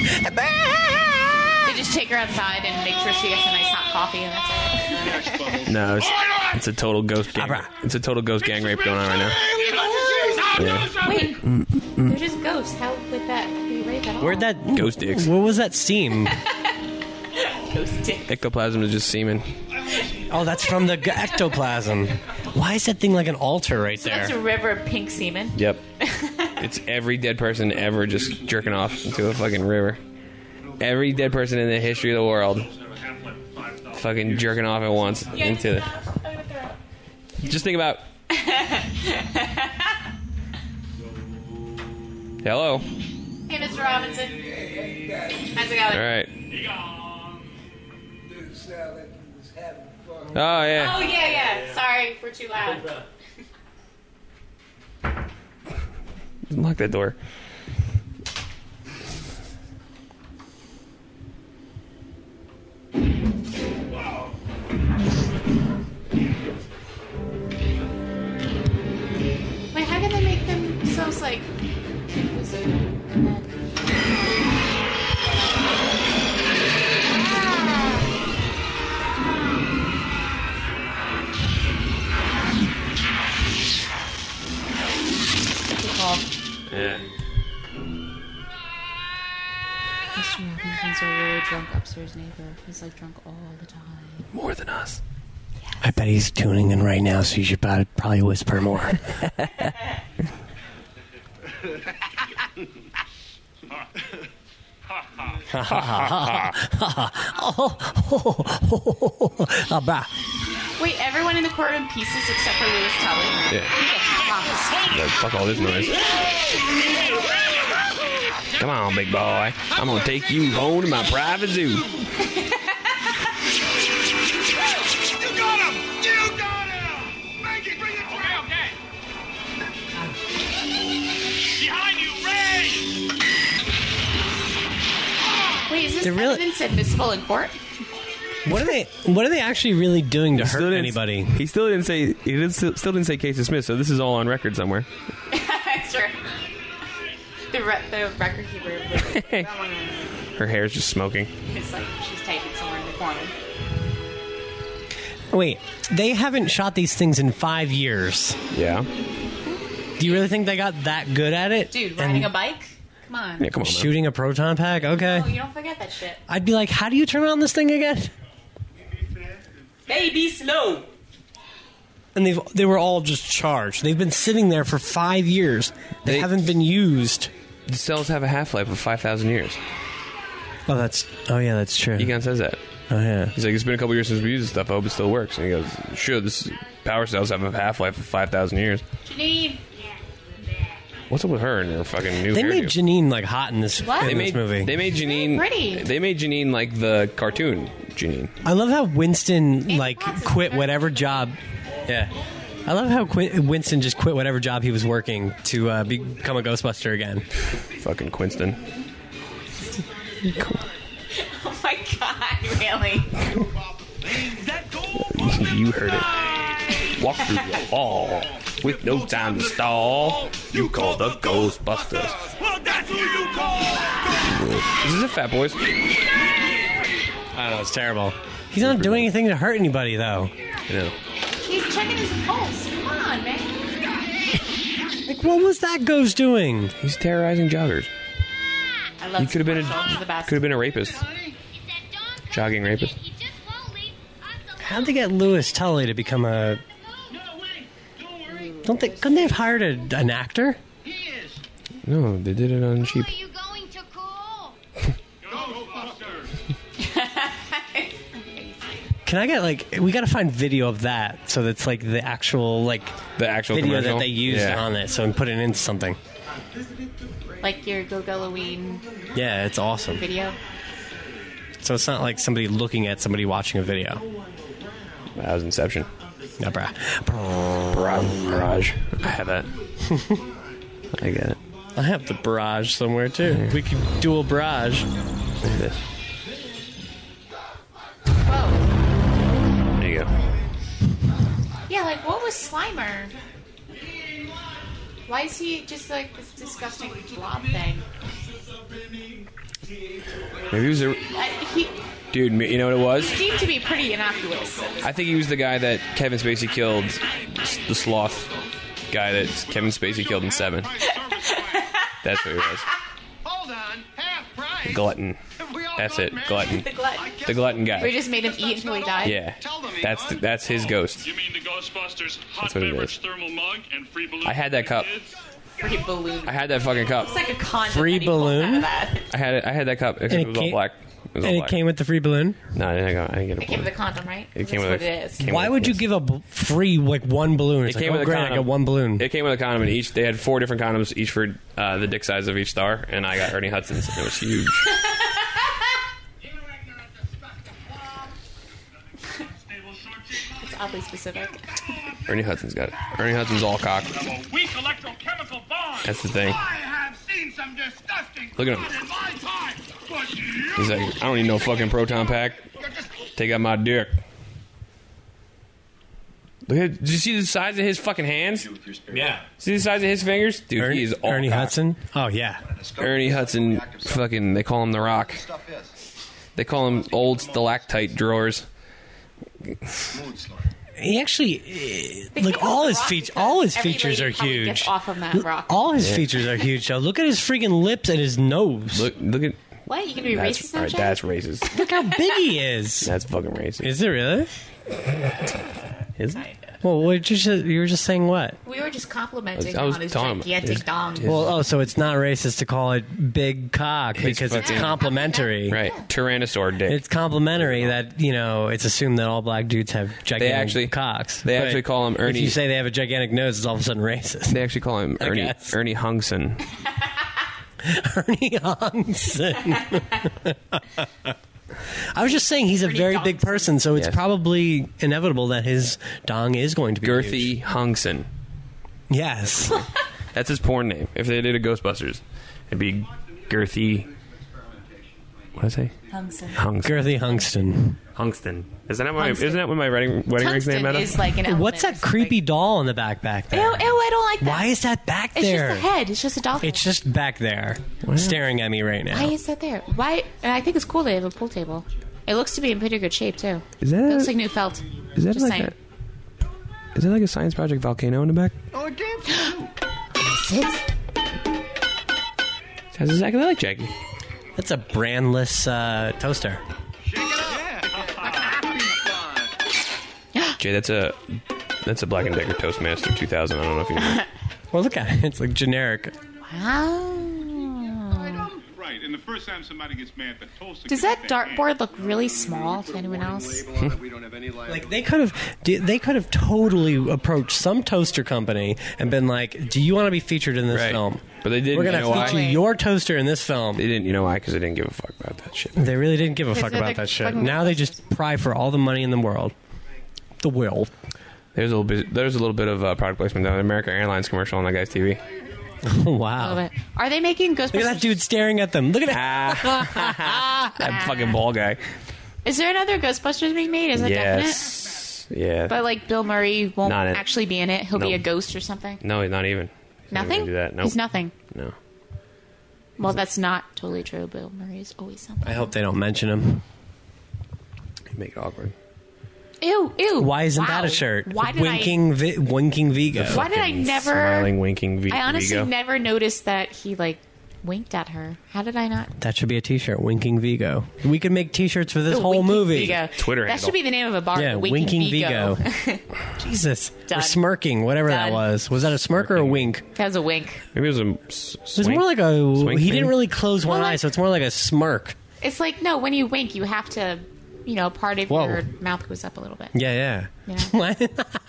They just take her outside and make sure she gets a nice hot coffee, and that's it. No, it's, it's a total ghost gang. It's a total ghost gang rape going on right now. Yeah. Wait, they're just ghosts. How would that be rape at all? Where'd that Ghost dicks. What was that seam? Ghost dick. Ectoplasm is just semen. Oh, that's from the g- ectoplasm. Why is that thing like an altar right So there? that's a river of pink semen. Yep. It's every dead person ever just jerking off into a fucking river. Every dead person in the history of the world fucking jerking off at once into the... Just think about... Hello. Hey, Mister Robinson. How's it going? All right. Oh, yeah. Oh, yeah, yeah. Sorry, we're too loud. Lock that door. Wait, how can they make themselves like invisible and then? Yeah. Mister Robinson's a really drunk upstairs neighbor. He's like drunk all the time. More than us. I bet he's tuning in right now, so you should probably, probably whisper more. Wait, everyone in the courtroom pieces except for Lewis Tully. Yeah. Like, fuck all this noise. Come on, big boy. I'm gonna take you home to my private zoo. You got him! You got him! Maggie, bring it okay, okay. Behind you, Ray! Wait, is this They're really- evidence admissible in court? What are they? What are they actually really doing to He hurt still didn't- anybody? He still didn't say. He didn't, still still didn't say case dismissed. So this is all on record somewhere. That's true. The, re- the record keeper. was- Her hair's just smoking. It's like she's typing somewhere in the corner. Wait, they haven't shot these things in five years. Yeah. Do you really think they got that good at it? Dude, riding And a bike? Come on. Yeah, come on. man. shooting a proton pack? Okay. Oh, you don't forget that shit. I'd be like, how do you turn on this thing again? Baby slow. And they've they were all just charged. They've been sitting there for five years. They, They- haven't been used. The cells have a half life of five thousand years. Oh, that's. Oh, yeah, that's true. Egon says that. Oh, yeah. He's like, it's been a couple years since we used this stuff. I hope it still works. And he goes, sure. This is, power cells have a half life of five thousand years. Janine. What's up with her and her fucking new They hairdo? made Janine like hot in this, What? in They this made movie. They made Janine pretty. They made Janine like the cartoon Janine. I love how Winston Amy like Potts is quit very whatever job. Yeah, I love how Qu- Winston just quit whatever job he was working to uh, become a Ghostbuster again. Fucking Quinston. Oh my god, really? You heard it. Walk through the hall with no time to stall. You call the Ghostbusters. Well, that's who you call! Is this a Fat Boys? I don't know, it's terrible. He's not doing anything to hurt anybody though. I know. He's checking his pulse. Come on, man. Like, what was that ghost doing? He's terrorizing joggers. I love You could have been commercials. They're the a best. could have been a rapist, jogging rapist. How'd they get Louis Tully to become a? Don't they? Couldn't they have hired a, an actor? No, they did it on cheap. Can I get like? We got to find video of that, so that's like the actual like the actual video commercial? that they used Yeah. on it. So and put it into something. Like your Go Halloween Yeah, it's awesome. video. So it's not like somebody looking at somebody watching a video. That was Inception. No, bruh. Barrage. I have that. I get it. I have the barrage somewhere too. We can dual barrage. Look at this. There you go. Yeah, like what was Slimer? Why is he just like this disgusting blob thing? Maybe he was a Uh, he dude. You know what it was? seemed to be pretty innocuous. I think he was the guy that Kevin Spacey killed, the sloth guy that Kevin Spacey killed in Seven. That's what he was. Hold on, half price. Glutton. That's it. Glutton. The glutton. The glutton We guy. just made him eat until he died. Yeah. That's the, that's his ghost. You mean the Ghostbusters hot That's what it beverage is. thermal mug and free balloon? I had that cup. Free balloon. I had that fucking cup. It's like a condom. Free that he pulls balloon? out of that. I had it. I had that cup. Except And it it was all came- black. It was all And it black. came with the free balloon. No, I didn't, go, I didn't get a It came balloon. with a condom, right? It came That's with what a- it is. came Why with- would you give a b- free like one balloon? It's It like, came oh with a great, I condom. got one balloon. It came with a condom, and each they had four different condoms, each for uh, the dick size of each star, and I got Ernie Hudson's. And it was huge. It's oddly specific. Ernie Hudson's got it. Ernie Hudson's all cock. Weak electrochemical bond. That's the thing. I have seen some disgusting Look at blood him. in my time, but you He's like, I don't need no fucking proton pack. Take out my dick. Look at. Did you see the size of his fucking hands? Yeah. See the size of his fingers, dude. Ernie, he is all Ernie cock. Hudson. Oh yeah. Ernie Hudson. Fucking. They call him the Rock. They call him old stalactite drawers. He actually, uh, like all his features, all his Every features lady are probably huge. gets off of that rock. All his Yeah. features are huge. Though. Look at his freaking lips and his nose. Look, look at. What? You gonna be That's, racist all now, right, Jay? that's racist. Look how big he is. That's fucking racist. Is it really? Is it? Well, what did you, just, you were just saying what? We were just complimenting I him was on his telling him. gigantic His- dong. Well, oh, so it's not racist to call it big cock His because it's fucking- complimentary. Right. Tyrannosaur dick. It's complimentary that, you know, it's assumed that all black dudes have gigantic actually- cocks. they But actually call him Ernie- If you say they have a gigantic nose, it's all of a sudden racist. They actually call him I Ernie guess. Ernie Hungson. Ernie Hungson. I was just saying he's a Ernie very big Dongson. person, so it's Yes. probably inevitable that his dong is going to be Girthy huge. Hungson. Yes. That's his porn name. If they did a Ghostbusters, it'd be Girthy. What did I say? Hungson. Hungson. Girthy Hungston. Hungston. Isn't that my? Hungston. Isn't that what my wedding wedding ring's name? Tungsten Adam? is like an element What's or that something. creepy doll in the back back Ew, there? ew, I don't like that. Why is that back It's there? just the head. It's just a dolphin. It's just back there, staring at me right now. Why is that there? Why? And I think it's cool they have a pool table. It looks to be in pretty good shape too. Is that It a- looks like new felt. Is that Just like saying. a, Is that like a science project volcano in the back? Oh, damn. Sit. Sounds exactly like Jackie. That's a brandless uh, toaster. Jay, that's a that's a Black and Decker Toastmaster two thousand. I don't know if you know. Well, look at it. It's like generic. Wow. Right, and the first time somebody gets mad, the toaster. Does that dartboard look really small to anyone else? Like they could have, they could have totally approached some toaster company and been like, "Do you want to be featured in this Right. film? But they didn't. We're gonna you know feature why? your toaster in this film." They didn't. You know why? Because they didn't give a fuck about that shit. They really didn't give a Because fuck they're about the that shit. fucking Now they just pry for all the money in the world. The will. There's a little bit. There's a little bit of uh, product placement down the American Airlines commercial on that guy's T V. Oh, wow. Love it. Are they making Ghostbusters? Look at that dude staring at them. Look at that. That fucking ball guy. Is there another Ghostbusters being made? Is that Yes. Yeah. definite? But like Bill Murray won't Not it. actually be in it. He'll be No. a ghost or something. No, not even. He's not even Nothing. gonna do that. Nope. He's nothing. No. Well, that's not totally true. Bill Murray is always something. I hope they don't mention him. Make it awkward. Ew, ew. Why isn't wow. that a shirt? Why did winking, vi- winking Vigo. Why did I never? Smiling, winking V- I honestly Vigo. never noticed that he like winked at her. How did I not? That should be a T-shirt. Winking Vigo. We could make T-shirts for this The whole Winking movie. Vigo. Twitter That handle. should be the name of a bar. Yeah, the Winking, Winking Vigo. Vigo. Jesus. Done. Or smirking, whatever that Done. was. Was that a smirk or a wink? That was a wink. Maybe it was a s- It was swing. more like a. Swing He thing? didn't really close one Well, eye, like- so it's more like a smirk. It's like, no, when you wink, you have to, you know, part of Whoa. your mouth goes up a little bit. Yeah, yeah. You know?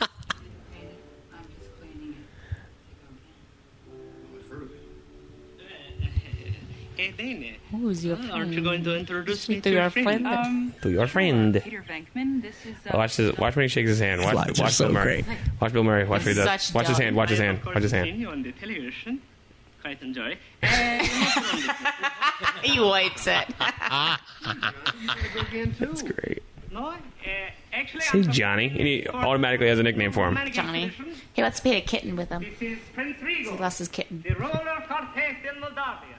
Hey, Dana. Who's your Well, Aren't you going to introduce me Speak to to your your friend? friend. Um, To your friend. Peter Venkman. This is. Uh, Watch this. Watch when he shakes his hand. Watch, Slides are watch so Bill Murray. great. Watch Bill Murray. Watch what he does. Such Watch his dumb. hand. Watch his I, hand. of course, Watch his seen hand. you on the television. Quite enjoy. He wipes it. That's great. No, uh, actually, Say Johnny, and he automatically has a nickname for him. Johnny. He wants to paint a kitten with him. This is Prince Rigo, He lost his kitten. the ruler of Cortes in Moldavia.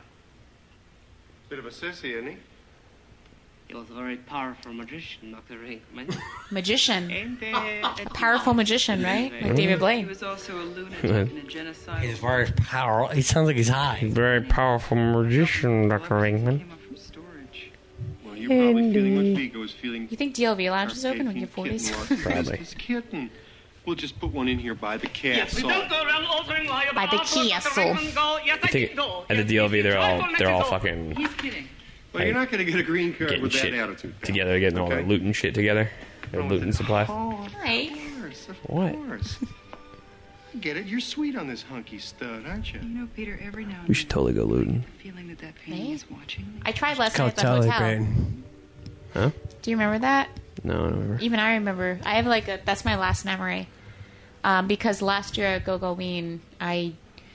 Bit of a sissy, isn't he? He was a very powerful magician, Doctor Venkman. Magician. And, uh, A powerful magician, right? Like David He Blaine. was also a lunatic and a genocide. He's very powerful. He sounds like he's high. Very powerful magician, Doctor Venkman. Well, you're probably feeling what Vigo is feeling. You think D L V Lounge is open when you're Kitten forties? lost his Probably. Christmas kitten. We'll just put one in here by the Yes, we castle. don't go around altering why By the castle. Yes, I think at the D L V they're all they're all fucking He's kidding. Well, you're not going to get a green card getting with that shit attitude. together, getting all their Okay. loot and shit together. Their loot and supply. Oh, Hi. of course, of What? course. I get it. You're sweet on this hunky stud, aren't you? You know, Peter, every now and We should totally go looting. then, feeling that that painting is watching. I tried last night at the Totally hotel. great. Huh? Do you remember that? No, I don't remember. Even I remember. I have like a, that's my last memory. Um, because last year at GoGoWeen, I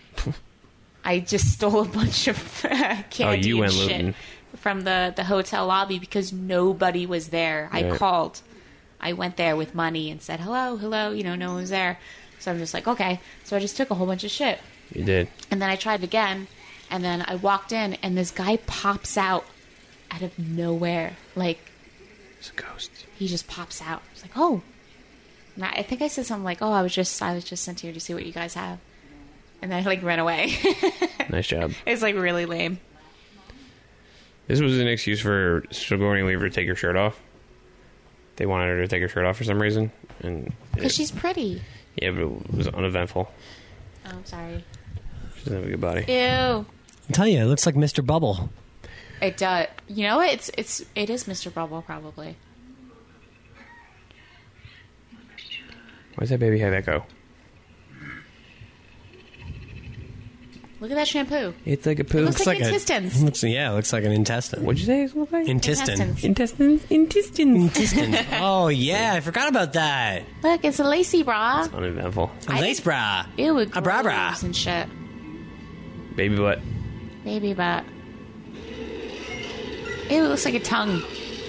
I just stole a bunch of uh, candy Oh, you and went shit looting. from the, the hotel lobby because nobody was there. I Right. called. I went there with money and said, hello, hello, you know, no one was there. So I'm just like, okay. So I just took a whole bunch of shit. You did. And then I tried again, and then I walked in, and this guy pops out out of nowhere. Like, it's a ghost. He just pops out. It's like, oh. And I I think I said something like, oh, I was just I was just sent here to see what you guys have. And then I, like, ran away. Nice job. It's, like, really lame. This was an excuse for Sigourney Weaver to take her shirt off. They wanted her to take her shirt off for some reason, and Because it- she's pretty. yeah, but it was uneventful. Oh, I'm sorry. She doesn't have a good body. Ew. I tell you, it looks like Mister Bubble. It does. You know what? It's, it's, it is Mister Bubble, probably. Why does that baby have echo? Look at that shampoo. It's like a poo. It looks like intestines. A, looks, yeah, it looks like an intestine. What'd you say it looked like? Intestine. Intestines. Intestines. Intestines. Oh, yeah, I forgot about that. Look, it's a lacy bra. Uneventful. A lace bra. Ew, it A bra bra. grows and shit. Baby butt. Baby butt. Ew, it looks like a tongue.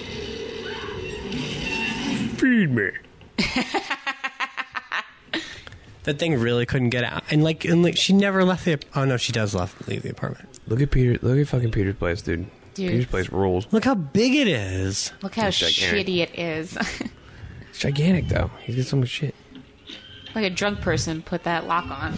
Feed me. That thing really couldn't get out, and like, and like, she never left the. Oh no, she does left leave the apartment. Look at Peter. Look at fucking Peter's place, dude. Dude. Peter's place rules. Look how big it is. Look how It's gigantic. shitty it is. It's gigantic, though. He's got so much shit. Like a drunk person put that lock on.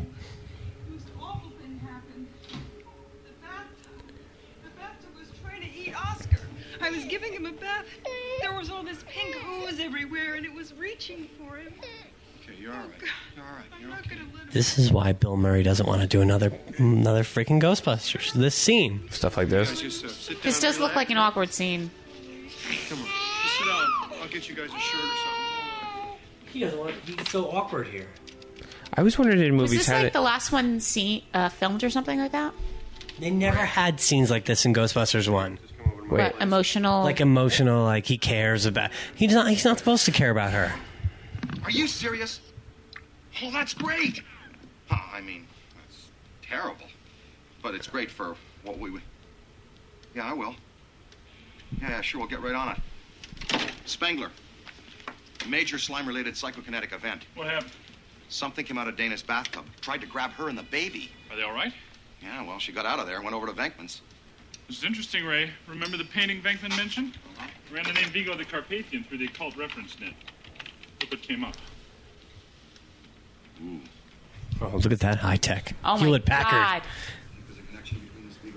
Trying to eat Oscar. I was giving him a bath. There was all this pink ooze everywhere, and it was reaching for him. Okay, you're all right. You're all right. You're okay. This is why Bill Murray doesn't want to do another another freaking Ghostbusters. This scene, stuff like this. Just uh, sit down. This does look like an awkward scene. Come on, just sit down. I'll get you guys a shirt or something. He doesn't want. He's so awkward here. I always wondered in Was movies this how like to, the last one seen, uh, filmed or something like that? They never had scenes like this in Ghostbusters one. What, emotional? Like emotional, like he cares about. He's not. He's not supposed to care about her. Are you serious? Oh, that's great. Oh, I mean, that's terrible. But it's great for what we would. Yeah, I will. Yeah, yeah, sure, we'll get right on it. Spangler. A major slime-related psychokinetic event. What happened? Something came out of Dana's bathtub. Tried to grab her and the baby. Are they all right? Yeah, well, she got out of there and went over to Venkman's. This is interesting, Ray. Remember the painting Venkman mentioned? Ran the name Vigo the Carpathian through the occult reference net. Look what came up. Ooh. Oh, look at that high tech. Oh my Hewlett Packard. god.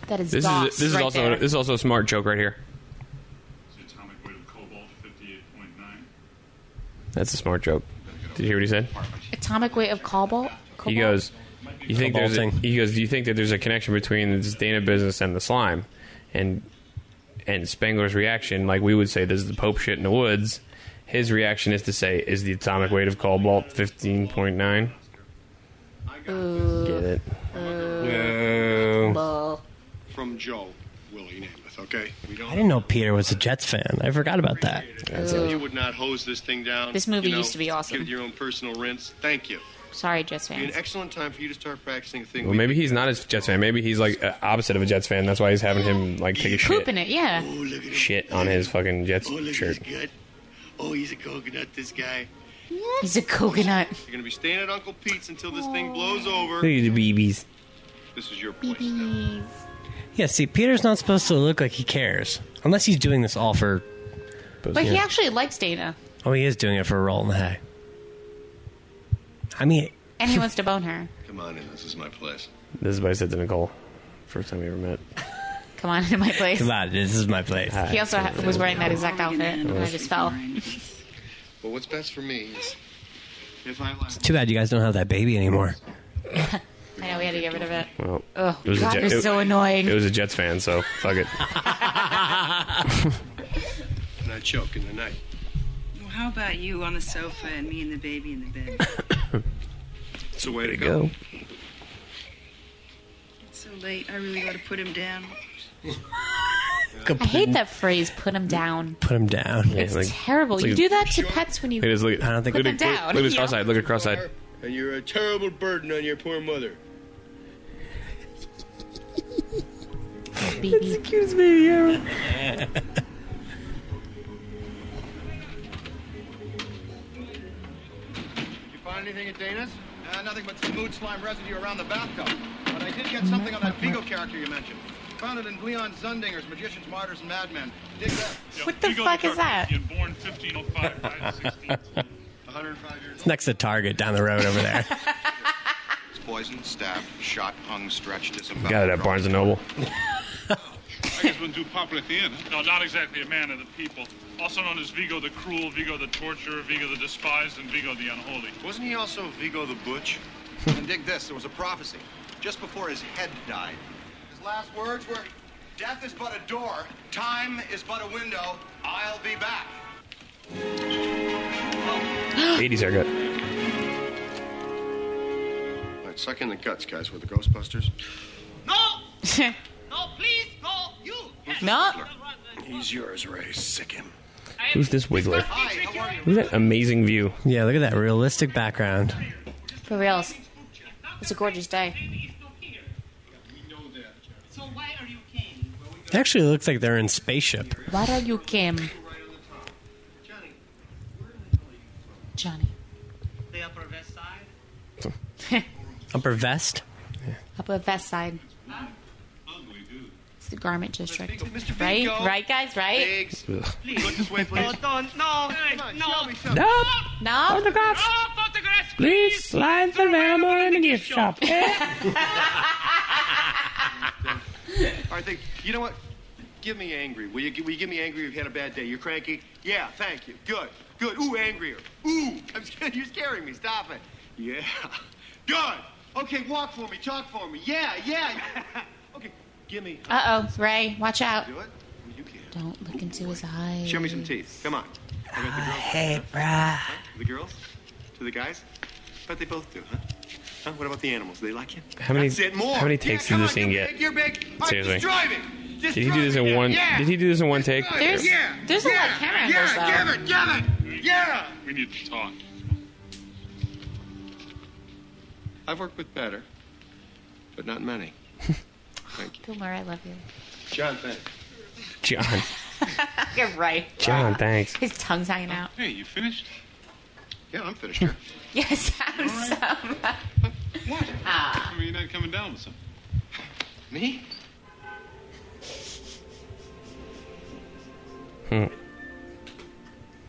That is This boss is this is right also there. this is also a smart joke right here. Atomic weight of cobalt, fifty-eight point nine. That's a smart joke. Did you hear what he said? Atomic weight of cobalt. He goes, "You think there's a, Cobalting. he goes? Do you think that there's a connection between this Dana business and the slime?" And and Spengler's reaction, like we would say, this is the Pope shit in the woods. His reaction is to say, "Is the atomic weight of cobalt fifteen point nine?" Ooh. Get it? Bull. From Joe Willie Namath, okay? We don't I didn't know Peter was a Jets fan. I forgot about that. You would not hose this thing down. This movie you know, used to be awesome. Give it your own personal rinse. Thank you. Sorry, Jets It'd be fans. an excellent time for you to start practicing a thing. Well, we maybe he's not a Jets fan. Maybe he's like uh, opposite of a Jets fan. That's why he's having him like take a shit, Pooping it, yeah. shit on his fucking Jets shirt. good. Oh, he's a coconut, this guy. He's a coconut. You're going to be staying at Uncle Pete's until this thing blows over. Look at the B Bs. This is your place now. Yeah, see, Peter's not supposed to look like he cares. Unless he's doing this all for... But he actually likes Dana. Oh, he is doing it for a roll in the hay. I mean... And he wants to bone her. Come on in, this is my place. This is what I said to Nicole. First time we ever met. Come on into my place. Come on, this is my place. He also ha- was wearing that exact outfit, and I just fell. Well, what's best for me is if I It's too bad you guys don't have that baby anymore. I know, we had to get rit of it. Well, Ugh, it was God, a it Jet- was so annoying. It was a Jets fan, so fuck it. and I choke in the night. Well, how about you on the sofa and me and the baby in the bed? It's the way to go. go. It's so late. I really got to put him down. I hate that phrase, put him down. Put him down. It's terrible. You do that to pets when you Look at his, look, I don't think put look, them at- down. look at his Yeah. cross-eyed. Look at cross-eyed. And you're a terrible burden on your poor mother. Baby. Excuse me, yeah. Did you find anything at Dana's? Uh, nothing but some mood slime residue around the bathtub. But I did get something on that Vigo character you mentioned. Found it in Leon Zundinger's Magicians, Martyrs, and Madmen. Dig that. What the fuck is that? Born fifteen oh five, died sixteen. one hundred five years It's next to Target down the road over there. It's poisoned, stabbed, shot, hung, stretched, disemboweled. Got it at Barnes and Noble. I guess wasn't too popular at the end. No, not exactly a man of the people. Also known as Vigo the Cruel, Vigo the Torturer, Vigo the Despised, and Vigo the Unholy. Wasn't he also Vigo the Butch? And dig this, there was a prophecy. Just before his head died. His last words were, death is but a door, time is but a window, I'll be back. eighties haircut. All right, suck in the guts, guys. We're the Ghostbusters. No! No, please, no, you. No. He's yours, Ray. Sick him. Who's this Wiggler? Who's that amazing view? Yeah, look at that realistic background. For reals. It's a gorgeous day. So why are you came? It actually looks like they're in spaceship. Why are you Kim? Johnny. The Upper West Side? Upper vest? Up at West Side. It's the garment district. Right? Right, guys? Right? Biggs. Look this way, please. Oh, don't, no, no. No. No? Autographs. No photographs, Please slide the animal in the gift shop. All right, think, you know what? Give me angry. Will you, will you give me angry if you had a bad day? You're cranky? Yeah, thank you. Good. Good. Ooh, angrier. Ooh, I'm scared. You're scaring me. Stop it. Yeah. Good. Okay, walk for me. Talk for me. Yeah, yeah. Okay, give me. Uh-oh. Ray, watch out. Do it? Well, you can. Don't look into his eyes. Show me some teeth. Come on. I got the girls. Hey, bruh. Huh? The girls? To the guys? Bet they both do, huh? Huh? What about the animals? Do they like you? How many? That's it. More. How many takes yeah, did this on, scene you're get? Big, you're big. All right, Seriously. just drive it. Just Did he do this drive in it. one? Yeah. Did he do this in one take? There's, Yeah. there's a yeah. lot of camera angles, Yeah, though. give it, give it. Yeah. We need to talk. I've worked with better, but not many. Thank you. Bill Murray, I love you. John, thanks. John. You're right. John, thanks. His tongue's hanging out. Hey, you finished? Yeah, I'm finished here. Yes, have some. What? Ah. I mean, you're not coming down with something. Me? Hmm.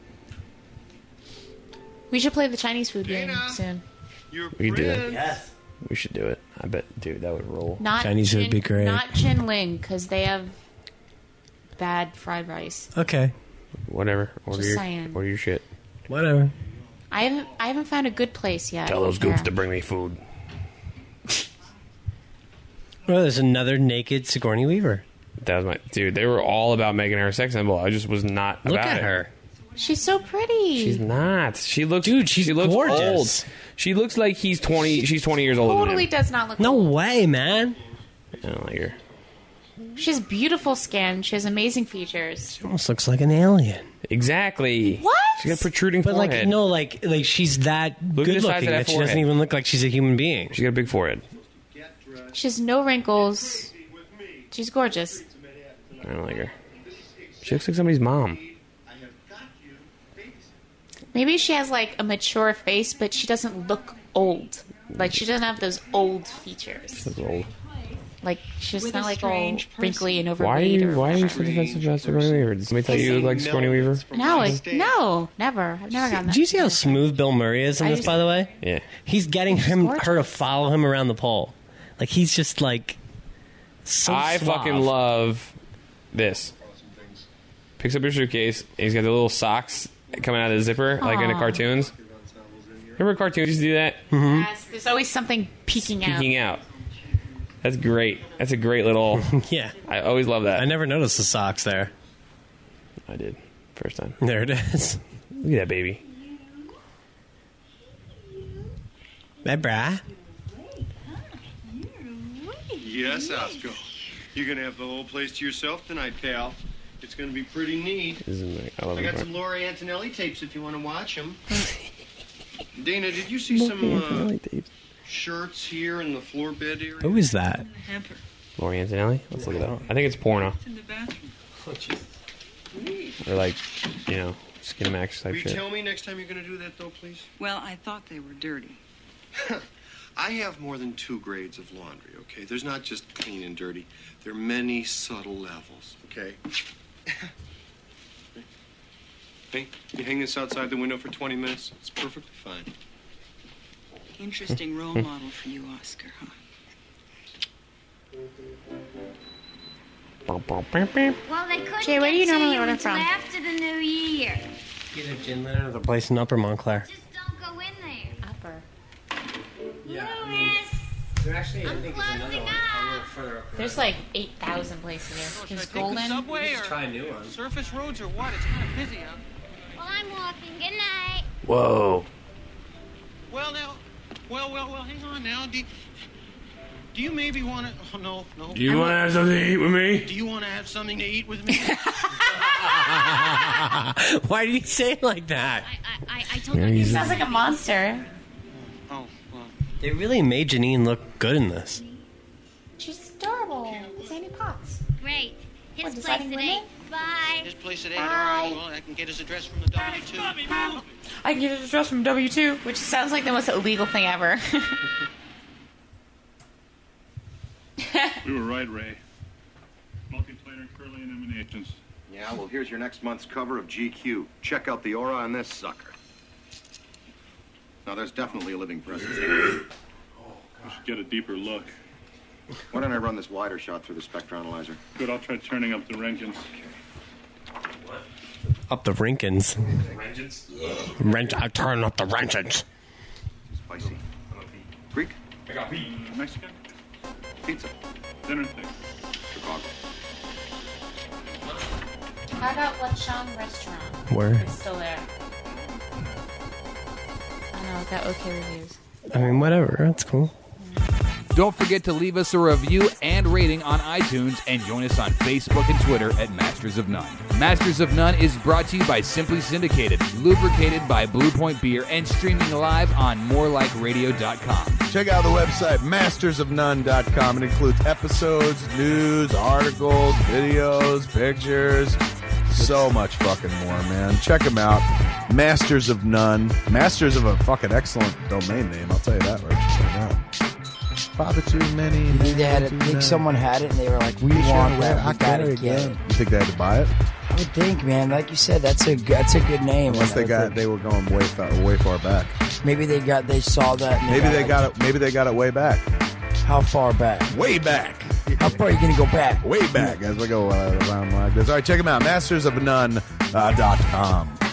We should play the Chinese food game Dana. soon. Your We can do that. friend. Yes. We should do it. I bet, dude, that would roll. Not Chinese Chin, would be great. Not Chin Ling, because they have bad fried rice. Okay. Whatever. Order Just your, saying. order your shit. Whatever. I haven't I haven't found a good place yet. Tell those there. goofs to bring me food. Well, there's another naked Sigourney Weaver. That was my dude. They were all about making her a sex symbol. I just was not Look about at it. her. She's so pretty. She's not. She looks, dude. She's she looks gorgeous. old. She looks like he's twenty. She's twenty years older Totally than him. does not look. No way, man. I don't like her. She has beautiful skin. She has amazing features. She almost looks like an alien. Exactly. What? She got protruding But forehead. like, no, like, like she's that Look at good the size looking of that that she doesn't forehead. even look like she's a human being. She got a big forehead. She has no wrinkles. She's gorgeous. I don't like her. She looks like somebody's mom. Maybe she has like a mature face, but she doesn't look old. Like she doesn't have those old features. She looks old. Like she's With not a like all strange wrinkly and Why are overweight. you or Why are you whatever. so defensive about Sigourney Weaver? Did somebody tell you you look like Sigourney Weaver? No, it, no, never. I've never gotten that. Did you see how smooth Bill Murray is in I this, just- by the way? Yeah. He's getting him her to follow him around the pole. Like, he's just, like, so I suave. fucking love this. Picks up your suitcase. And he's got the little socks coming out of the zipper, like in the Aw. cartoons. Remember cartoons used to do that? Mm-hmm. Yes, there's always something peeking out. Peeking out. That's great. That's a great little. Yeah. I always love that. I never noticed the socks there. I did. First time. There it is. Look at that baby. Hey, brah. Yes, Oscar. You're gonna have the whole place to yourself tonight, pal. It's gonna be pretty neat. This is my, I love I got it. some Laura Antonelli tapes if you want to watch them. Dana, did you see some uh, shirts here in the floor bed area? Who is that? Hamper. Lori Antonelli? Let's look it up. I think it's porno. It's in the bathroom. Or like, you know, Skin Max type Will you shit. tell me next time you're gonna do that, though, please? Well, I thought they were dirty. I have more than two grades of laundry, okay? There's not just clean and dirty. There are many subtle levels, okay? Hey, you hang this outside the window for twenty minutes, it's perfectly fine. Interesting role model for you, Oscar, huh? Well, they couldn't Jay, where do you get to normally you order until from? after the new year. Either Gin Linen or the place in Upper Montclair. Don't go in there. Upper. Yeah, Louis, There actually, I I'm think, is another closing one up. a little further up. There's like eight thousand places here. Should I There's take the Golden. subway or Try a new one. surface roads or what? It's kind of busy out. well, I'm walking. Good night. Whoa. Well, now, well, well, well, hang on now. Do, do you maybe want to? Oh, no, no. Do you want to have something to eat with me? Do you want to have something to eat with me? Why did he say it like that? I, I, I told Yeah, you. he's- Sounds like a monster. Oh, well. They really made Janine look good in this. She's adorable. It's Annie Potts. Great. His What, place deciding at women? eight. Bye. This place at eight. Bye. All right, well, I can get his address from the W two. I can get his address from W two, which sounds like the most illegal thing ever. We were right, Ray. Multiplanar Curlian emanations. Yeah, well, here's your next month's cover of G Q. Check out the aura on this sucker. Now, there's definitely a living presence there. We should get a deeper look. Why don't I run this wider shot through the spectroanalyzer? Good, I'll try turning up the Rankins. Up the Rinkins. Rent, I turn up the Rinkins. Spicy. Greek? I got pizza. Mexican? Pizza. Dinner thing. Chicago. How about Lechon Restaurant? Where? It's still there. I know, it got okay reviews. I mean, whatever. That's cool. Don't forget to leave us a review and rating on iTunes and join us on Facebook and Twitter at Masters of None. Masters of None is brought to you by Simply Syndicated, lubricated by Blue Point Beer, and streaming live on more like radio dot com. Check out the website, masters of none dot com. It includes episodes, news, articles, videos, pictures, so much fucking more, man. Check them out. Masters of None. Masters of a fucking excellent domain name, I'll tell you that right now. father too many. You think they had men it? too Think many. someone had it and they were like, "We Sure, want well, that. I We gotta carry it, get yeah. it." You think they had to buy it? I would think, man. Like you said, that's a that's a good name. Unless they I got think they were going way far, way far back. maybe they got they saw that. and Maybe they like, got it. Maybe they got it way back. How far back? Way back. How far are you gonna go back? Way back as we go uh, around like this. All right, check them out. Masters of None dot com.